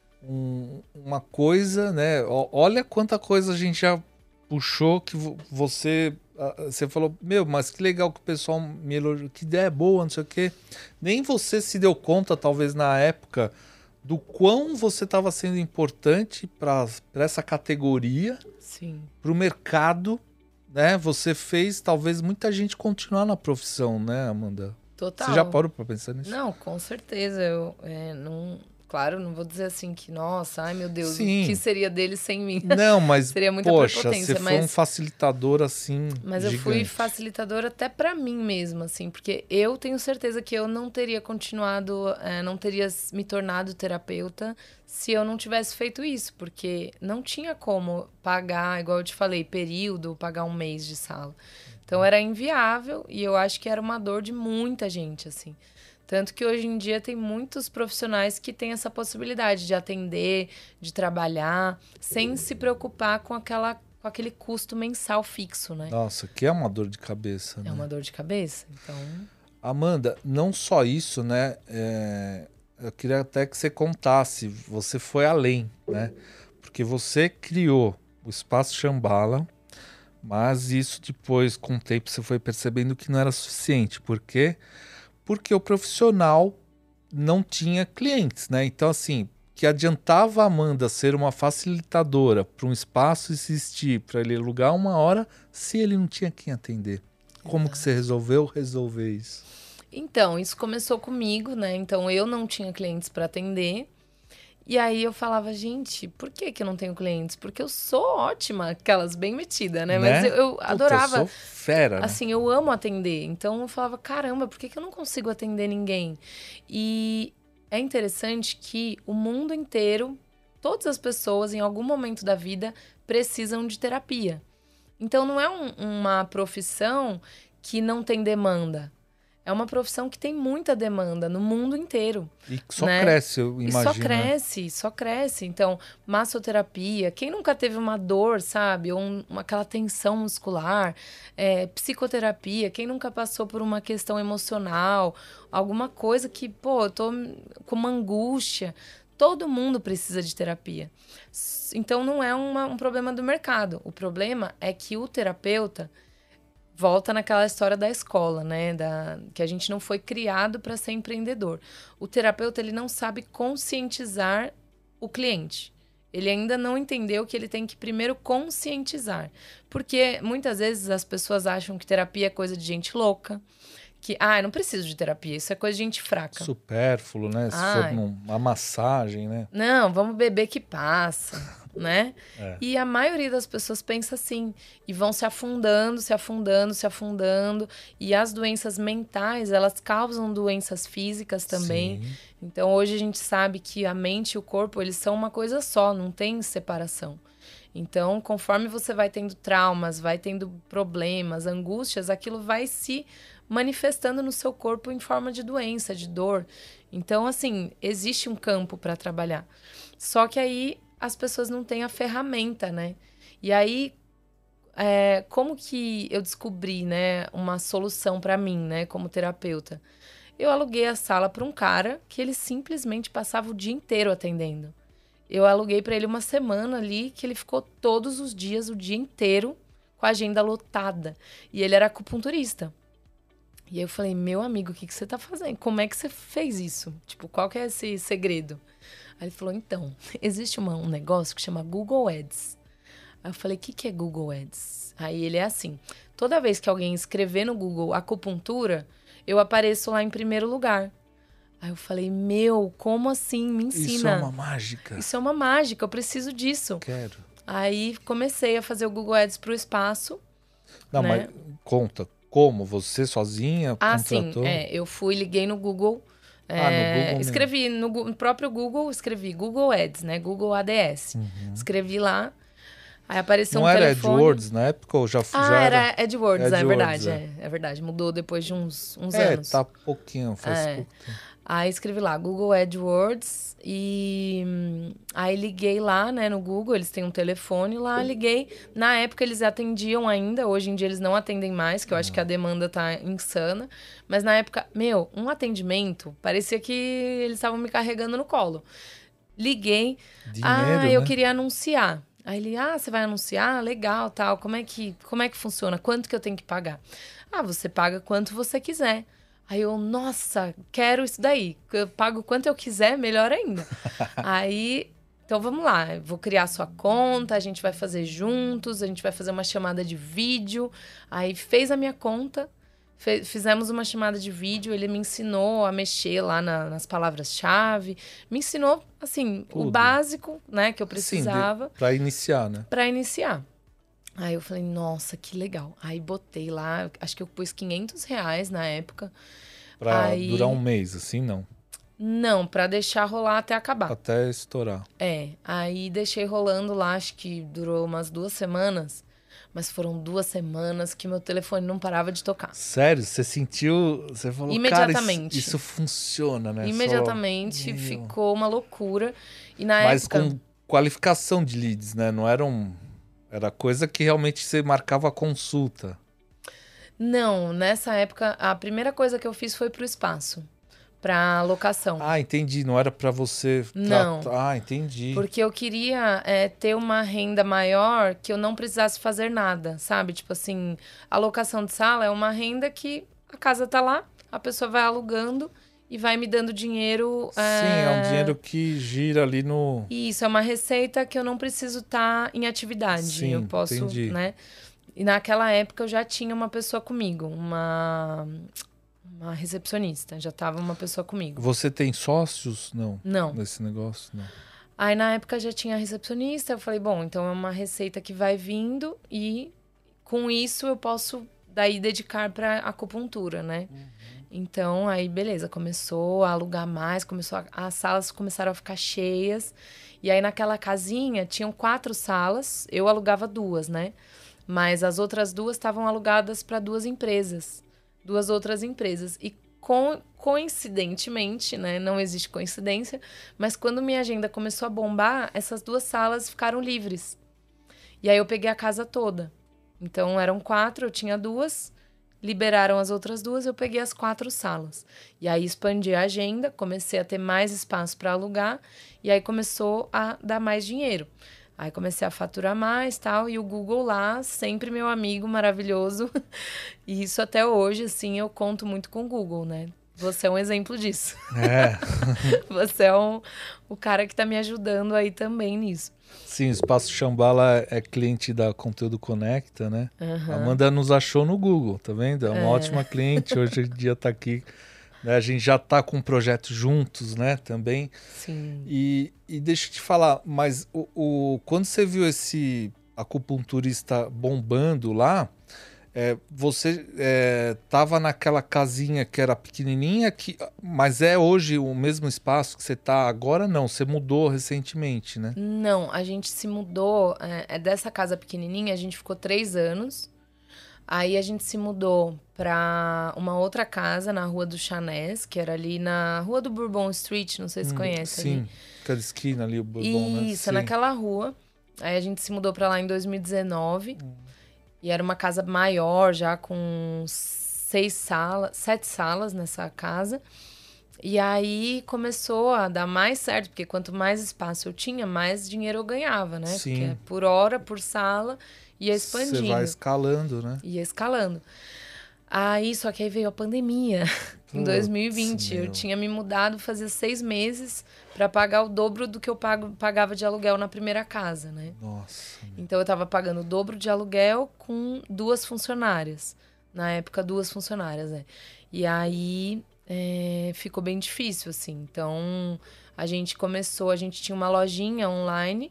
uma coisa, né? Olha quanta coisa a gente já puxou que você falou, mas que legal que o pessoal me elogiou, que ideia boa, não sei o quê. Nem você se deu conta, talvez na época, do quão você estava sendo importante para essa categoria, para o mercado, né? Você fez talvez muita gente continuar na profissão, né, Amanda? Total. Você já parou para pensar nisso? Não, com certeza. Eu Claro, não vou dizer assim que, nossa, ai meu Deus, Sim. o que seria dele sem mim? Não, mas, seria muita poxa, prepotência. você foi um facilitador, assim, Mas gigante. eu fui facilitadora até pra mim mesma, assim, porque eu tenho certeza que eu não teria continuado, não teria me tornado terapeuta se eu não tivesse feito isso, porque não tinha como pagar, igual eu te falei, período, pagar um mês de sala. Então era inviável e eu acho que era uma dor de muita gente, assim. Tanto que hoje em dia tem muitos profissionais que têm essa possibilidade de atender, de trabalhar, sem se preocupar com aquele custo mensal fixo, né? Nossa, que é uma dor de cabeça, né? É uma dor de cabeça, então... Amanda, não só isso, né? Eu queria até que você contasse, você foi além, né? Porque você criou o Espaço Shambhala, mas isso depois, com o tempo, você foi percebendo que não era suficiente. Por quê? Porque o profissional não tinha clientes, né? Então, assim, que adiantava a Amanda ser uma facilitadora para um espaço existir, para ele alugar uma hora, se ele não tinha quem atender. Como que você resolveu resolver isso? Então, isso começou comigo, né? Então, eu não tinha clientes para atender. E aí eu falava, gente, por que eu não tenho clientes? Porque eu sou ótima, aquelas bem metidas, né? Mas eu adorava. Eu sou fera, né? Assim, eu amo atender. Então eu falava, caramba, por que eu não consigo atender ninguém? E é interessante que o mundo inteiro, todas as pessoas, em algum momento da vida, precisam de terapia. Então não é uma profissão que não tem demanda. É uma profissão que tem muita demanda no mundo inteiro. E só cresce, eu imagino. E só cresce. Então, massoterapia, quem nunca teve uma dor, sabe? Ou aquela tensão muscular, psicoterapia, quem nunca passou por uma questão emocional, alguma coisa que, eu tô com uma angústia. Todo mundo precisa de terapia. Então, não é um problema do mercado. O problema é que o terapeuta... Volta naquela história da escola, né? Que a gente não foi criado para ser empreendedor. O terapeuta, ele não sabe conscientizar o cliente. Ele ainda não entendeu que ele tem que primeiro conscientizar. Porque muitas vezes as pessoas acham que terapia é coisa de gente louca. Que, eu não preciso de terapia, isso é coisa de gente fraca. Supérfluo, né? Se for uma massagem, né? Não, vamos beber que passa, né? E a maioria das pessoas pensa assim. E vão se afundando, se afundando, se afundando. E as doenças mentais, elas causam doenças físicas também. Sim. Então, hoje a gente sabe que a mente e o corpo, eles são uma coisa só, não tem separação. Então, conforme você vai tendo traumas, vai tendo problemas, angústias, aquilo vai se manifestando no seu corpo em forma de doença, de dor. Então, assim, existe um campo para trabalhar. Só que aí as pessoas não têm a ferramenta, né? E aí, como que eu descobri, né, uma solução para mim, né, como terapeuta? Eu aluguei a sala para um cara que ele simplesmente passava o dia inteiro atendendo. Eu aluguei para ele uma semana ali, que ele ficou todos os dias, o dia inteiro, com a agenda lotada. E ele era acupunturista. E aí eu falei, meu amigo, o que você tá fazendo? Como é que você fez isso? Tipo, qual que é esse segredo? Aí ele falou, então, existe um negócio que chama Google Ads. Aí eu falei, o que é Google Ads? Aí ele é assim, toda vez que alguém escrever no Google acupuntura, eu apareço lá em primeiro lugar. Aí eu falei, como assim? Me ensina. Isso é uma mágica. Isso é uma mágica, eu preciso disso. Quero. Aí comecei a fazer o Google Ads pro espaço. Não, né? Mas conta, como? Você sozinha contratou? Sim, eu liguei no Google. No Google escrevi no próprio Google, escrevi Google Ads, né? Google ADS. Escrevi lá. Aí apareceu um telefone. Não era AdWords na época ou já era AdWords, é verdade. É verdade, mudou depois de uns anos. Tá pouquinho, faz pouco tempo. Aí escrevi lá, Google AdWords, e aí liguei lá, né, no Google, eles têm um telefone lá, liguei. Na época eles atendiam ainda, hoje em dia eles não atendem mais, que eu acho que a demanda tá insana. Mas na época, um atendimento, parecia que eles estavam me carregando no colo. Liguei, eu queria anunciar. Aí ele, você vai anunciar? Legal, tal, como é que funciona? Quanto que eu tenho que pagar? Você paga quanto você quiser. Aí eu, nossa, quero isso daí. Eu pago quanto eu quiser, melhor ainda. Aí, então vamos lá. Eu vou criar sua conta, a gente vai fazer juntos, a gente vai fazer uma chamada de vídeo. Aí fez a minha conta, Fizemos uma chamada de vídeo, ele me ensinou a mexer lá nas palavras-chave. Me ensinou, assim, Tudo. O básico, né, que eu precisava. Para iniciar, né? Para iniciar. Aí eu falei, nossa, que legal. Aí botei lá, acho que eu pus R$500 na época. Para durar um mês, assim, não? Não, para deixar rolar até acabar. Até estourar. Aí deixei rolando lá, acho que durou umas 2 semanas. Mas foram 2 semanas que meu telefone não parava de tocar. Sério? Você sentiu... Você falou, imediatamente. Cara, isso funciona, né? Imediatamente ficou uma loucura. E na Mas época... com qualificação de leads, né? Não era Era coisa que realmente você marcava a consulta. Não, nessa época, a primeira coisa que eu fiz foi pro espaço. Pra locação. Ah, entendi. Não era pra você... Não. Ah, entendi. Porque eu queria ter uma renda maior que eu não precisasse fazer nada, sabe? Tipo assim, a locação de sala é uma renda que a casa tá lá, a pessoa vai alugando e vai me dando dinheiro... Sim, é um dinheiro que gira ali no... Isso, é uma receita que eu não preciso estar em atividade. Sim, eu posso, entendi. né? E naquela época eu já tinha uma pessoa comigo, uma recepcionista, já tava uma pessoa comigo. Você tem sócios? Não. Não. Nesse negócio? Não. Aí, na época, já tinha a recepcionista. Eu falei, bom, então é uma receita que vai vindo e com isso eu posso daí dedicar para acupuntura, né? Uhum. Então, aí, beleza, começou a alugar mais, as salas começaram a ficar cheias. E aí, naquela casinha, tinham 4 salas, eu alugava 2, né? Mas as outras 2 estavam alugadas para 2 empresas. 2 outras empresas. E coincidentemente, né? Não existe coincidência, mas quando minha agenda começou a bombar, essas 2 salas ficaram livres. E aí eu peguei a casa toda. Então eram 4, eu tinha 2, liberaram as outras 2, eu peguei as 4 salas. E aí expandi a agenda, comecei a ter mais espaço para alugar, e aí começou a dar mais dinheiro. Aí comecei a faturar mais, tal, e o Google lá, sempre meu amigo maravilhoso. E isso até hoje, assim, eu conto muito com o Google, né? Você é um exemplo disso. Você é o cara que tá me ajudando aí também nisso. Sim, o Espaço Shambhala é cliente da Conteúdo Conecta, né? Uhum. A Amanda nos achou no Google, tá vendo? É uma ótima cliente, hoje em dia tá aqui. A gente já tá com um projeto juntos, né, também. Sim. E deixa eu te falar, mas quando você viu esse acupunturista bombando lá, você tava naquela casinha que era pequenininha, mas é hoje o mesmo espaço que você tá agora? Não, você mudou recentemente, né? Não, a gente se mudou, dessa casa pequenininha, a gente ficou 3 anos. Aí a gente se mudou para uma outra casa na Rua do Chanés, que era ali na Rua do Bourbon Street, não sei se você conhece. Sim, ali. aquela esquina ali, o Bourbon, né? Isso, naquela rua. Aí a gente se mudou para lá em 2019. E era uma casa maior, já com 7 salas nessa casa. E aí começou a dar mais certo, porque quanto mais espaço eu tinha, mais dinheiro eu ganhava, né? Sim. Porque por hora, por sala... Ia expandindo. Você vai escalando, né? Ia escalando. Aí, só que aí veio a pandemia. Em 2020. Eu tinha me mudado fazia 6 meses para pagar o dobro do que eu pagava de aluguel na primeira casa, né? Nossa. Então, eu tava pagando o dobro de aluguel com 2 funcionárias. Na época, 2 funcionárias, né? E aí, ficou bem difícil, assim. Então, a gente tinha uma lojinha online...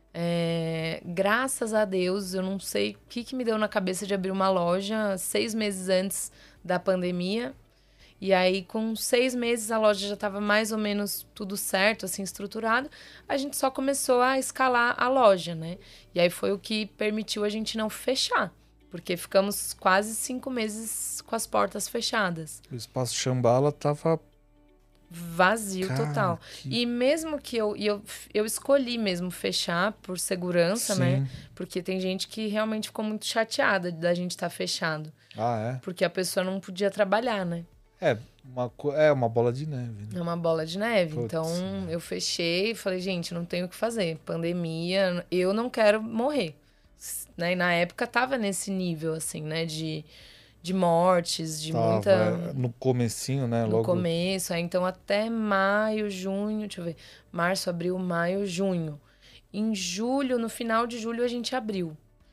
graças a Deus, eu não sei o que me deu na cabeça de abrir uma loja 6 meses antes da pandemia. E aí, com 6 meses, a loja já estava mais ou menos tudo certo, assim, estruturado. A gente só começou a escalar a loja, né? E aí foi o que permitiu a gente não fechar. Porque ficamos quase 5 meses com as portas fechadas. O Espaço Shambhala tava... Vazio. Cara, total. E mesmo que eu escolhi mesmo fechar por segurança, né? Porque tem gente que realmente ficou muito chateada da gente estar fechado. Ah, é? Porque a pessoa não podia trabalhar, né? É uma bola de neve. Né? É uma bola de neve. Putz, então, eu fechei e falei, gente, não tenho o que fazer. Pandemia, eu não quero morrer. Né? E na época tava nesse nível, assim, né? De mortes, de muita... No comecinho, né? No começo, então até maio, junho, deixa eu ver, março, abril, maio, junho. Em julho, no final de julho, a gente abriu.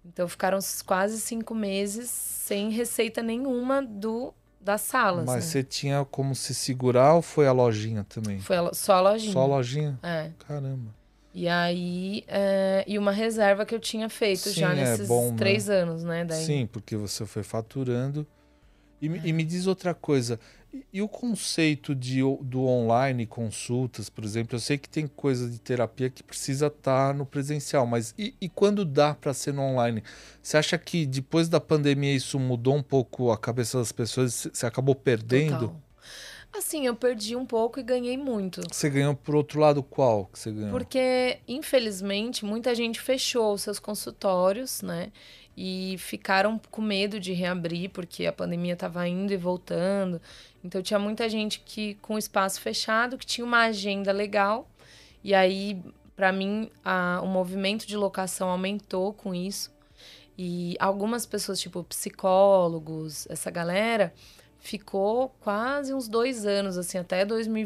Então, ficaram quase 5 meses sem receita nenhuma das salas. Mas né? você tinha como se segurar ou foi a lojinha também? Foi só a lojinha. Só a lojinha? É. Caramba. E aí, e uma reserva que eu tinha feito já nesses 3 anos, né? Daí... Sim, porque você foi faturando. E me diz outra coisa, e o conceito do online, consultas, por exemplo, eu sei que tem coisa de terapia que precisa estar no presencial, mas e quando dá para ser no online? Você acha que depois da pandemia isso mudou um pouco a cabeça das pessoas, você acabou perdendo? Total. Assim, eu perdi um pouco e ganhei muito. Você ganhou por outro lado qual que você ganhou? Porque, infelizmente, muita gente fechou os seus consultórios, né? E ficaram com medo de reabrir, porque a pandemia estava indo e voltando. Então, tinha muita gente com o espaço fechado, que tinha uma agenda legal. E aí, para mim, o movimento de locação aumentou com isso. E algumas pessoas, tipo psicólogos, essa galera... Ficou quase uns 2 anos, assim, até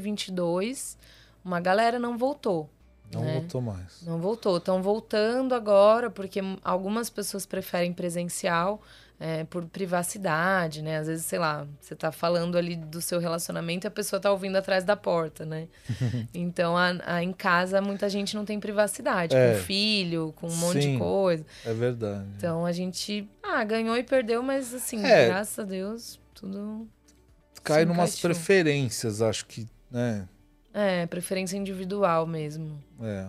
2022. Uma galera não voltou. Não voltou mais. Não voltou. Estão voltando agora, porque algumas pessoas preferem presencial por privacidade, né? Às vezes, sei lá, você tá falando ali do seu relacionamento e a pessoa tá ouvindo atrás da porta, né? Então, em casa, muita gente não tem privacidade. Com filho, com um monte de coisa. É verdade. Então, a gente ganhou e perdeu, mas assim, graças a Deus... Tudo cai numas preferências, acho que, né? Preferência individual mesmo.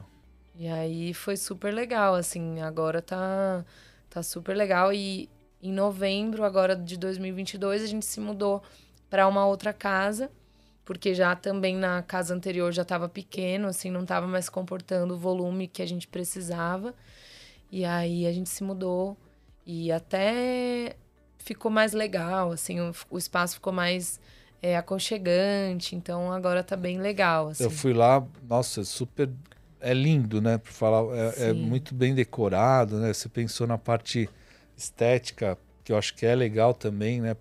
E aí foi super legal, assim, agora tá super legal. E em novembro, agora de 2022, a gente se mudou para uma outra casa, porque já também na casa anterior já estava pequeno, assim, não estava mais comportando o volume que a gente precisava. E aí a gente se mudou e até... ficou mais legal, assim, o espaço ficou mais aconchegante, então agora tá bem legal, assim. Eu fui lá, nossa, super... É lindo, né, por falar, é muito bem decorado, né, você pensou na parte estética, que eu acho que é legal também, né,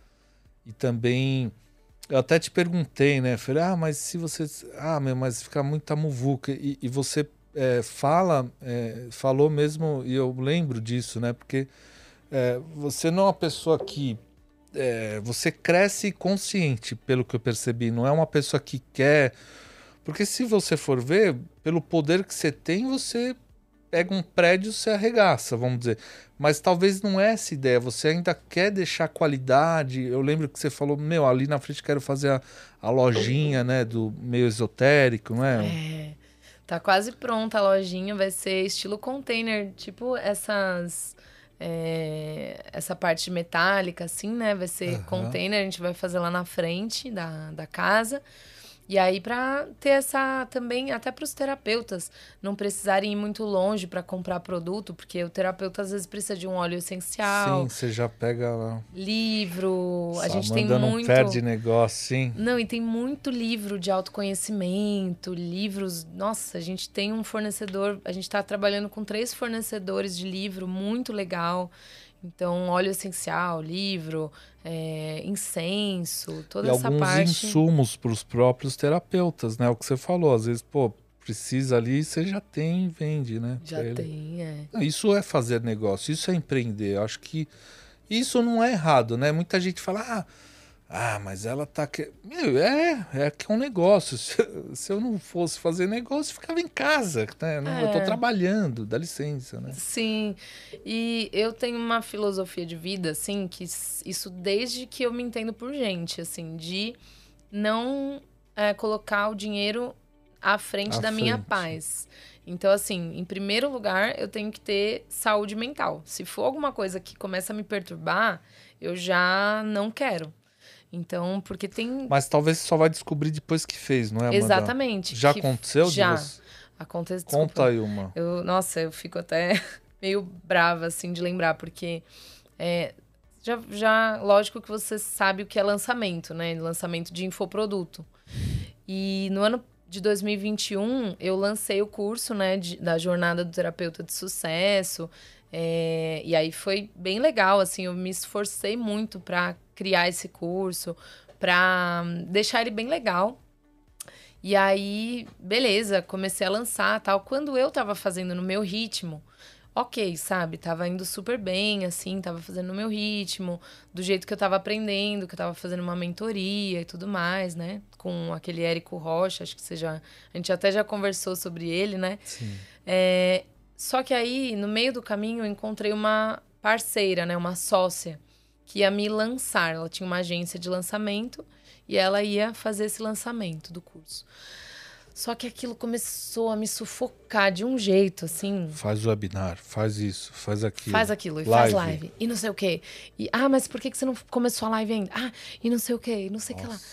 e também, eu até te perguntei, né, falei, mas se você... mas fica muita muvuca, e você falou mesmo, e eu lembro disso, né, porque... você não é uma pessoa que... você cresce consciente, pelo que eu percebi. Não é uma pessoa que quer... Porque se você for ver, pelo poder que você tem, você pega um prédio, você arregaça, vamos dizer. Mas talvez não é essa ideia. Você ainda quer deixar qualidade. Eu lembro que você falou, ali na frente quero fazer a lojinha, né, do meio esotérico, não é? Tá quase pronta a lojinha. Vai ser estilo container, tipo essas... essa parte metálica, assim, né? Vai ser container, a gente vai fazer lá na frente da casa. E aí, para ter essa também, até para os terapeutas não precisarem ir muito longe para comprar produto, porque o terapeuta às vezes precisa de um óleo essencial. Sim, você já pega lá. Livro, a gente tem não muito. Perde negócio, sim. Não, e tem muito livro de autoconhecimento, livros. Nossa, a gente tem um fornecedor, a gente está trabalhando com 3 fornecedores de livro, muito legal. Então, óleo essencial, livro, incenso, toda essa parte. E alguns insumos para os próprios terapeutas, né? O que você falou, às vezes, precisa ali, você já tem e vende, né? Já tem, Isso é fazer negócio, isso é empreender. Eu acho que isso não é errado, né? Muita gente fala, mas ela tá... é que é um negócio. Se eu não fosse fazer negócio, eu ficava em casa, né? Eu tô trabalhando, dá licença, né? Sim, e eu tenho uma filosofia de vida, assim, que isso desde que eu me entendo por gente, assim, de não colocar o dinheiro à frente da minha paz. Então, assim, em primeiro lugar, eu tenho que ter saúde mental. Se for alguma coisa que começa a me perturbar, eu já não quero. Então, porque tem... Mas talvez você só vai descobrir depois que fez, não é, Amanda? Exatamente. Já aconteceu? Já. Aconteceu. Conta aí uma. Eu fico até meio brava, assim, de lembrar, porque já lógico que você sabe o que é lançamento, né? Lançamento de infoproduto. E no ano de 2021, eu lancei o curso, né, da Jornada do Terapeuta de Sucesso. E aí foi bem legal, assim, eu me esforcei muito para criar esse curso, para deixar ele bem legal. E aí, beleza, comecei a lançar, tal. Quando eu tava fazendo no meu ritmo, ok, sabe? Tava indo super bem, assim, tava fazendo no meu ritmo, do jeito que eu tava aprendendo, que eu tava fazendo uma mentoria e tudo mais, né? Com aquele Érico Rocha, acho que a gente até já conversou sobre ele, né? Sim. Só que aí, no meio do caminho, eu encontrei uma parceira, né? Uma sócia, que ia me lançar. Ela tinha uma agência de lançamento e ela ia fazer esse lançamento do curso. Só que aquilo começou a me sufocar de um jeito, assim. Faz o webinar, faz isso, faz aquilo. Faz aquilo, e faz live, e não sei o quê. E, mas por que você não começou a live ainda? E não sei o quê, e não sei o que lá.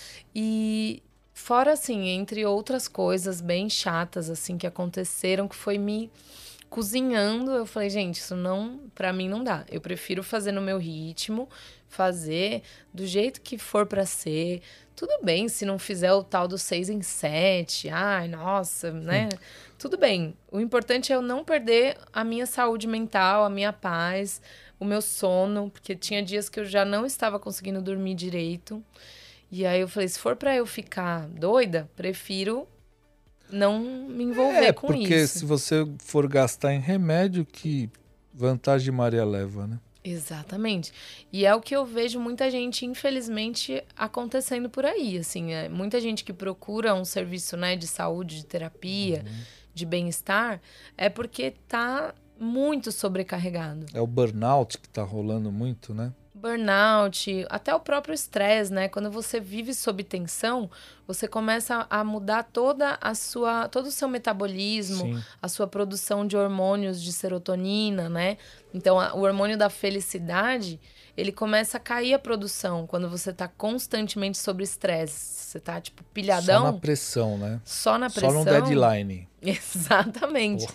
E fora, assim, entre outras coisas bem chatas, assim, que aconteceram, que foi me cozinhando, eu falei, gente, isso não, pra mim não dá. Eu prefiro fazer no meu ritmo, fazer do jeito que for pra ser. Tudo bem se não fizer o tal do 6 em 7. Ai, nossa, né? Tudo bem. O importante é eu não perder a minha saúde mental, a minha paz, o meu sono, porque tinha dias que eu já não estava conseguindo dormir direito. E aí eu falei, se for pra eu ficar doida, prefiro não me envolver com isso. Porque se você for gastar em remédio, que vantagem Maria leva, né? Exatamente. E é o que eu vejo muita gente, infelizmente, acontecendo por aí, assim, muita gente que procura um serviço, né, de saúde, de terapia, de bem-estar, é porque tá muito sobrecarregado. É o burnout que tá rolando muito, né? Burnout, até o próprio estresse, né? Quando você vive sob tensão, você começa a mudar todo o seu metabolismo, Sim. a sua produção de hormônios de serotonina, né? Então, o hormônio da felicidade, ele começa a cair a produção quando você tá constantemente sob estresse. Você tá, tipo, pilhadão. Só na pressão, né? Só na pressão. Só no deadline. Exatamente.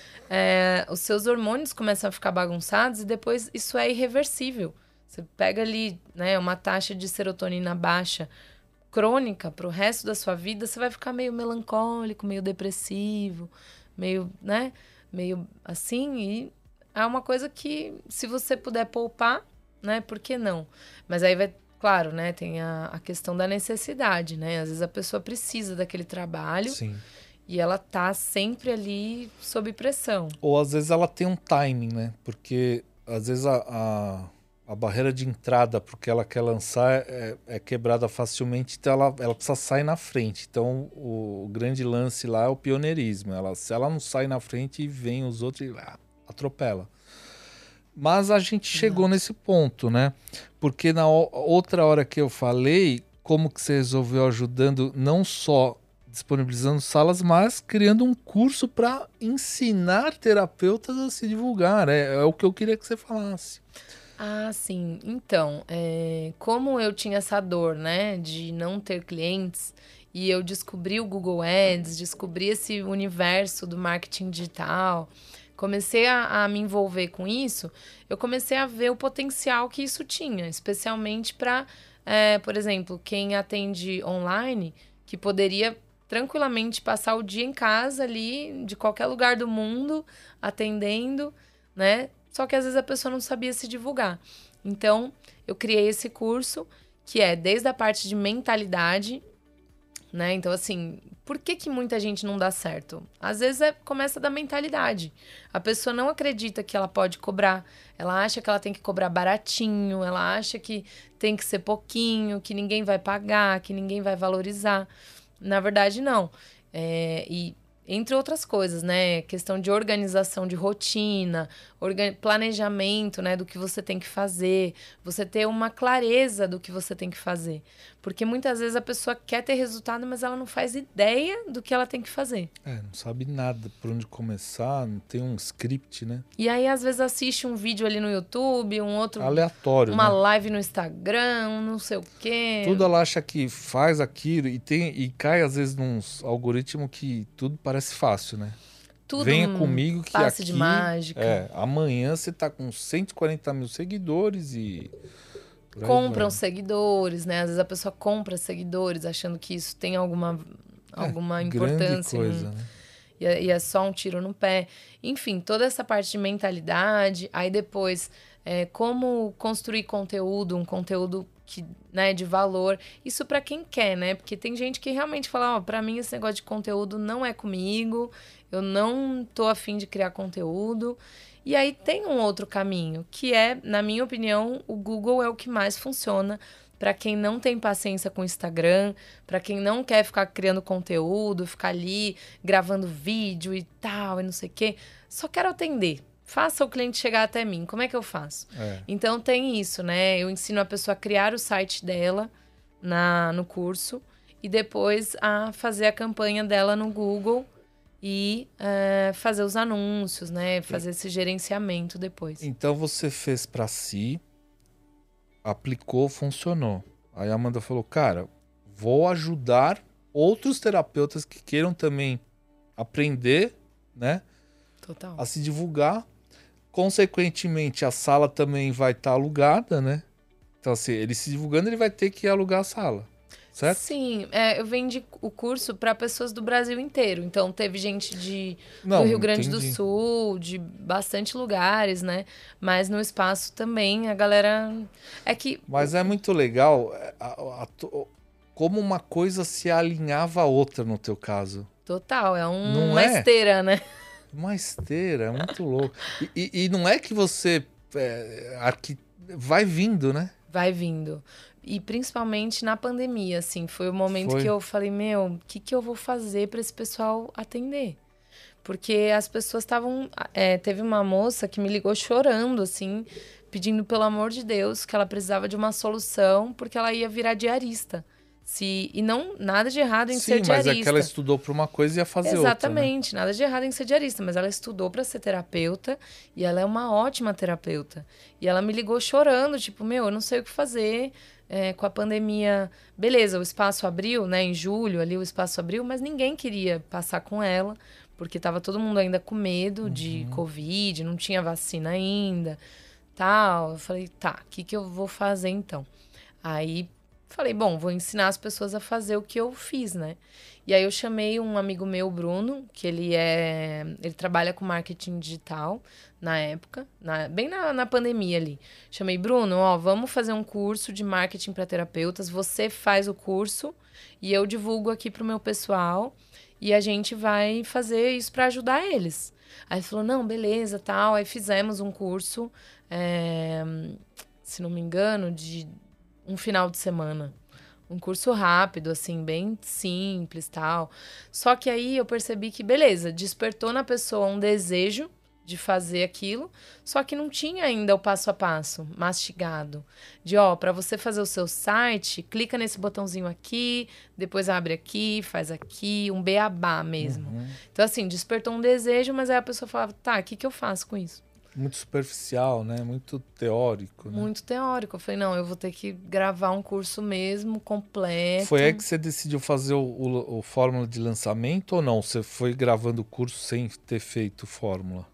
Os seus hormônios começam a ficar bagunçados e depois isso é irreversível. Você pega ali, né, uma taxa de serotonina baixa crônica pro resto da sua vida, você vai ficar meio melancólico, meio depressivo, meio, né, meio assim. E é uma coisa que, se você puder poupar, né, por que não? Mas aí vai, claro, né, tem a questão da necessidade, né? Às vezes a pessoa precisa daquele trabalho. Sim. E ela tá sempre ali sob pressão. Ou às vezes ela tem um timing, né? Porque às vezes a barreira de entrada para o que ela quer lançar é quebrada facilmente, então ela precisa sair na frente. Então o grande lance lá é o pioneirismo. Se ela não sai na frente, vem os outros e atropela. Mas a gente chegou nesse ponto, né? Porque na outra hora que eu falei, como que você resolveu ajudando não só disponibilizando salas, mas criando um curso para ensinar terapeutas a se divulgar. É o que eu queria que você falasse. Ah, sim. Então, como eu tinha essa dor, né, de não ter clientes, e eu descobri o Google Ads, descobri esse universo do marketing digital, comecei a me envolver com isso, eu comecei a ver o potencial que isso tinha, especialmente para, por exemplo, quem atende online, que poderia tranquilamente passar o dia em casa ali, de qualquer lugar do mundo, atendendo, né? Só que às vezes a pessoa não sabia se divulgar. Então, eu criei esse curso, que é desde a parte de mentalidade, né? Então, assim, por que muita gente não dá certo? Às vezes começa da mentalidade. A pessoa não acredita que ela pode cobrar. Ela acha que ela tem que cobrar baratinho, ela acha que tem que ser pouquinho, que ninguém vai pagar, que ninguém vai valorizar. Na verdade, não. E entre outras coisas, né? Questão de organização de rotina, planejamento, né? Do que você tem que fazer. Você ter uma clareza do que você tem que fazer. Porque muitas vezes a pessoa quer ter resultado, mas ela não faz ideia do que ela tem que fazer. Não sabe nada por onde começar, não tem um script, né? E aí, às vezes, assiste um vídeo ali no YouTube, um outro... aleatório, uma né? live no Instagram, não sei o quê. Tudo ela acha que faz aquilo e cai, às vezes, num algoritmo que tudo parece fácil, né? Tudo venha comigo que passe aqui... de mágica. Amanhã você tá com 140 mil seguidores e... compram seguidores, né? Às vezes a pessoa compra seguidores achando que isso tem alguma importância. Grande coisa, né? E é só um tiro no pé. Enfim, toda essa parte de mentalidade. Aí depois, como construir conteúdo, um conteúdo que, né, de valor. Isso para quem quer, né? Porque tem gente que realmente fala, para mim esse negócio de conteúdo não é comigo. Eu não tô afim de criar conteúdo. E aí tem um outro caminho, que é, na minha opinião, o Google é o que mais funciona para quem não tem paciência com o Instagram, para quem não quer ficar criando conteúdo, ficar ali gravando vídeo e tal, e não sei o quê. Só quero atender. Faça o cliente chegar até mim. Como é que eu faço? Então tem isso, né? Eu ensino a pessoa a criar o site dela no curso e depois a fazer a campanha dela no Google e fazer os anúncios, né? Fazer esse gerenciamento depois. Então você fez para si, aplicou, funcionou. Aí a Amanda falou, cara, vou ajudar outros terapeutas que queiram também aprender, né? Total. A se divulgar. Consequentemente, a sala também vai estar alugada, né? Então, assim, ele se divulgando, ele vai ter que alugar a sala, certo? Sim, eu vendi o curso para pessoas do Brasil inteiro. Então, teve gente do Rio Grande do Sul, de bastante lugares, né? Mas no espaço também, a galera... Mas é muito legal como uma coisa se alinhava a outra no teu caso. Total, uma esteira, né? Uma esteira, é muito louco. E não é que você vai vindo, né? Vai vindo. E principalmente na pandemia, assim, foi o momento que eu falei, o que eu vou fazer para esse pessoal atender? Porque as pessoas estavam... teve uma moça que me ligou chorando, assim, pedindo pelo amor de Deus que ela precisava de uma solução porque ela ia virar diarista. E não, nada de errado em ser diarista. Sim, mas é que ela estudou para uma coisa e ia fazer outra. Exatamente, nada de errado em ser diarista, mas ela estudou para ser terapeuta e ela é uma ótima terapeuta. E ela me ligou chorando, tipo, eu não sei o que fazer com a pandemia. Beleza, o espaço abriu, né, em julho ali o espaço abriu, mas ninguém queria passar com ela, porque tava todo mundo ainda com medo de Covid, não tinha vacina ainda, tal. Eu falei, tá, o que eu vou fazer então? Aí falei, bom, vou ensinar as pessoas a fazer o que eu fiz, né? E aí eu chamei um amigo meu, Bruno, que ele trabalha com marketing digital na época, bem na pandemia ali. Chamei, Bruno, vamos fazer um curso de marketing para terapeutas, você faz o curso e eu divulgo aqui pro meu pessoal e a gente vai fazer isso para ajudar eles. Aí ele falou, não, beleza, tal. Aí fizemos um curso, se não me engano, de um final de semana. Um curso rápido, assim, bem simples, tal. Só que aí eu percebi que, beleza, despertou na pessoa um desejo de fazer aquilo, só que não tinha ainda o passo a passo mastigado. De, para você fazer o seu site, clica nesse botãozinho aqui, depois abre aqui, faz aqui, um beabá mesmo. Então, assim, despertou um desejo, mas aí a pessoa falava, tá, o que eu faço com isso? Muito superficial, né? Muito teórico, né? Muito teórico. Eu falei, não, eu vou ter que gravar um curso mesmo, completo. Foi aí que você decidiu fazer o fórmula de lançamento ou não? Você foi gravando o curso sem ter feito fórmula?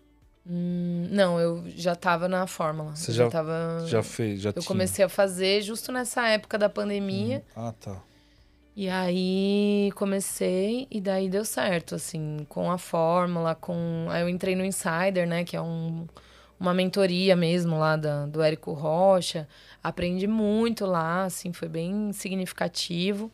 Não, eu já estava na fórmula. Você já fez? Eu comecei a fazer justo nessa época da pandemia. Tá. E aí comecei e daí deu certo, assim, com a fórmula, Aí eu entrei no Insider, né, que é uma mentoria mesmo lá do Érico Rocha. Aprendi muito lá, assim, foi bem significativo.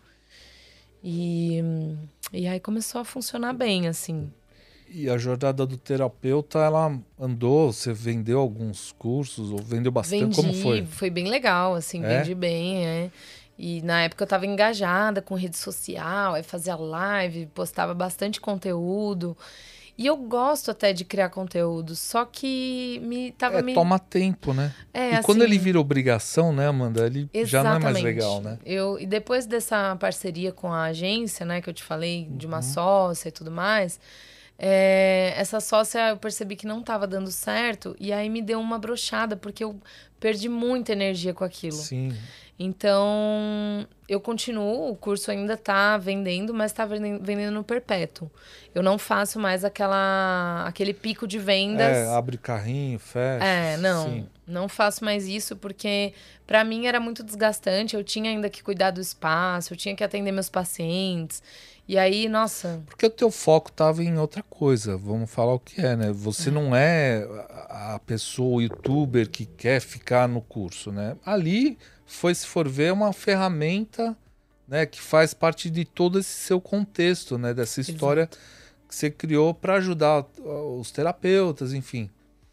E aí começou a funcionar bem, assim. E a jornada do terapeuta, ela andou, você vendeu alguns cursos, ou vendeu bastante? Vendi, como foi? Foi bem legal, assim, vendi bem, E na época eu estava engajada com rede social, aí fazia live, postava bastante conteúdo. E eu gosto até de criar conteúdo, só que toma tempo, né? E assim, quando ele vira obrigação, né, Amanda? Ele já não é mais legal, né? E depois dessa parceria com a agência, né, que eu te falei, de uma sócia e tudo mais, essa sócia eu percebi que não estava dando certo, e aí me deu uma brochada, porque eu perdi muita energia com aquilo. Sim. Então, eu continuo, o curso ainda está vendendo, mas está vendendo no perpétuo. Eu não faço mais aquele pico de vendas. Abre carrinho, fecha. Não faço mais isso, porque para mim era muito desgastante. Eu tinha ainda que cuidar do espaço, eu tinha que atender meus pacientes. E aí, nossa... Porque o teu foco estava em outra coisa, vamos falar o que é, né? Você não é a pessoa, o youtuber que quer ficar no curso, né? Ali, se for ver, é uma ferramenta, né, que faz parte de todo esse seu contexto, né? Dessa história que você criou para ajudar os terapeutas, enfim.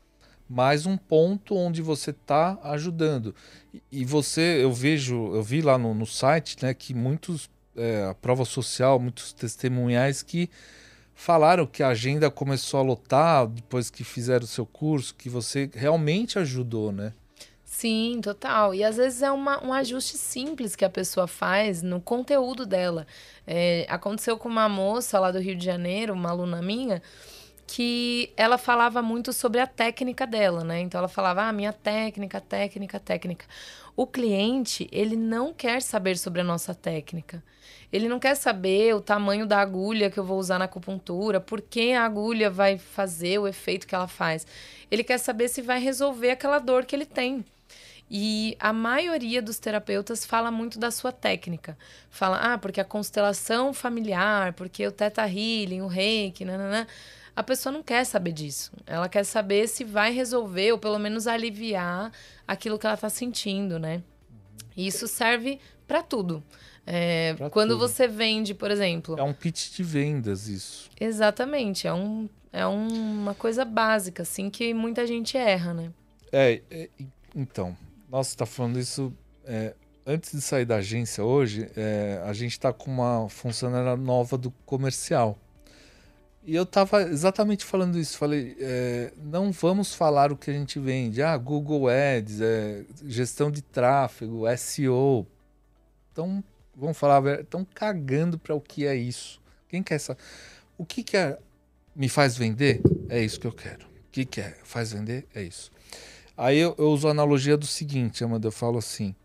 mais um ponto onde você está ajudando. E você, eu vi lá no site, né, que muitos, a prova social, muitos testemunhais que falaram que a agenda começou a lotar depois que fizeram o seu curso, que você realmente ajudou, né? Sim, total. E às vezes é um ajuste simples que a pessoa faz no conteúdo dela. Aconteceu com uma moça lá do Rio de Janeiro, uma aluna minha, que ela falava muito sobre a técnica dela, né? Então ela falava, minha técnica. O cliente, ele não quer saber sobre a nossa técnica. Ele não quer saber o tamanho da agulha que eu vou usar na acupuntura, por que a agulha vai fazer o efeito que ela faz. Ele quer saber se vai resolver aquela dor que ele tem. E a maioria dos terapeutas fala muito da sua técnica. Fala, porque a constelação familiar, porque o Theta Healing, o Reiki, nananã. A pessoa não quer saber disso. Ela quer saber se vai resolver ou pelo menos aliviar aquilo que ela está sentindo, né? E isso serve para tudo. Quando tudo. você vende, por exemplo... É um pitch de vendas isso. Exatamente. É uma coisa básica, assim, que muita gente erra, né? Então, nossa, você tá falando isso... antes de sair da agência hoje, a gente está com uma funcionária nova do comercial. E eu estava exatamente falando isso. Falei, não vamos falar o que a gente vende. Google Ads, gestão de tráfego, SEO. Então, vamos falar, estão cagando para o que é isso. Quem quer saber? O que me faz vender? É isso que eu quero. O que faz vender? É isso. Aí eu uso a analogia do seguinte, Amanda, eu falo assim...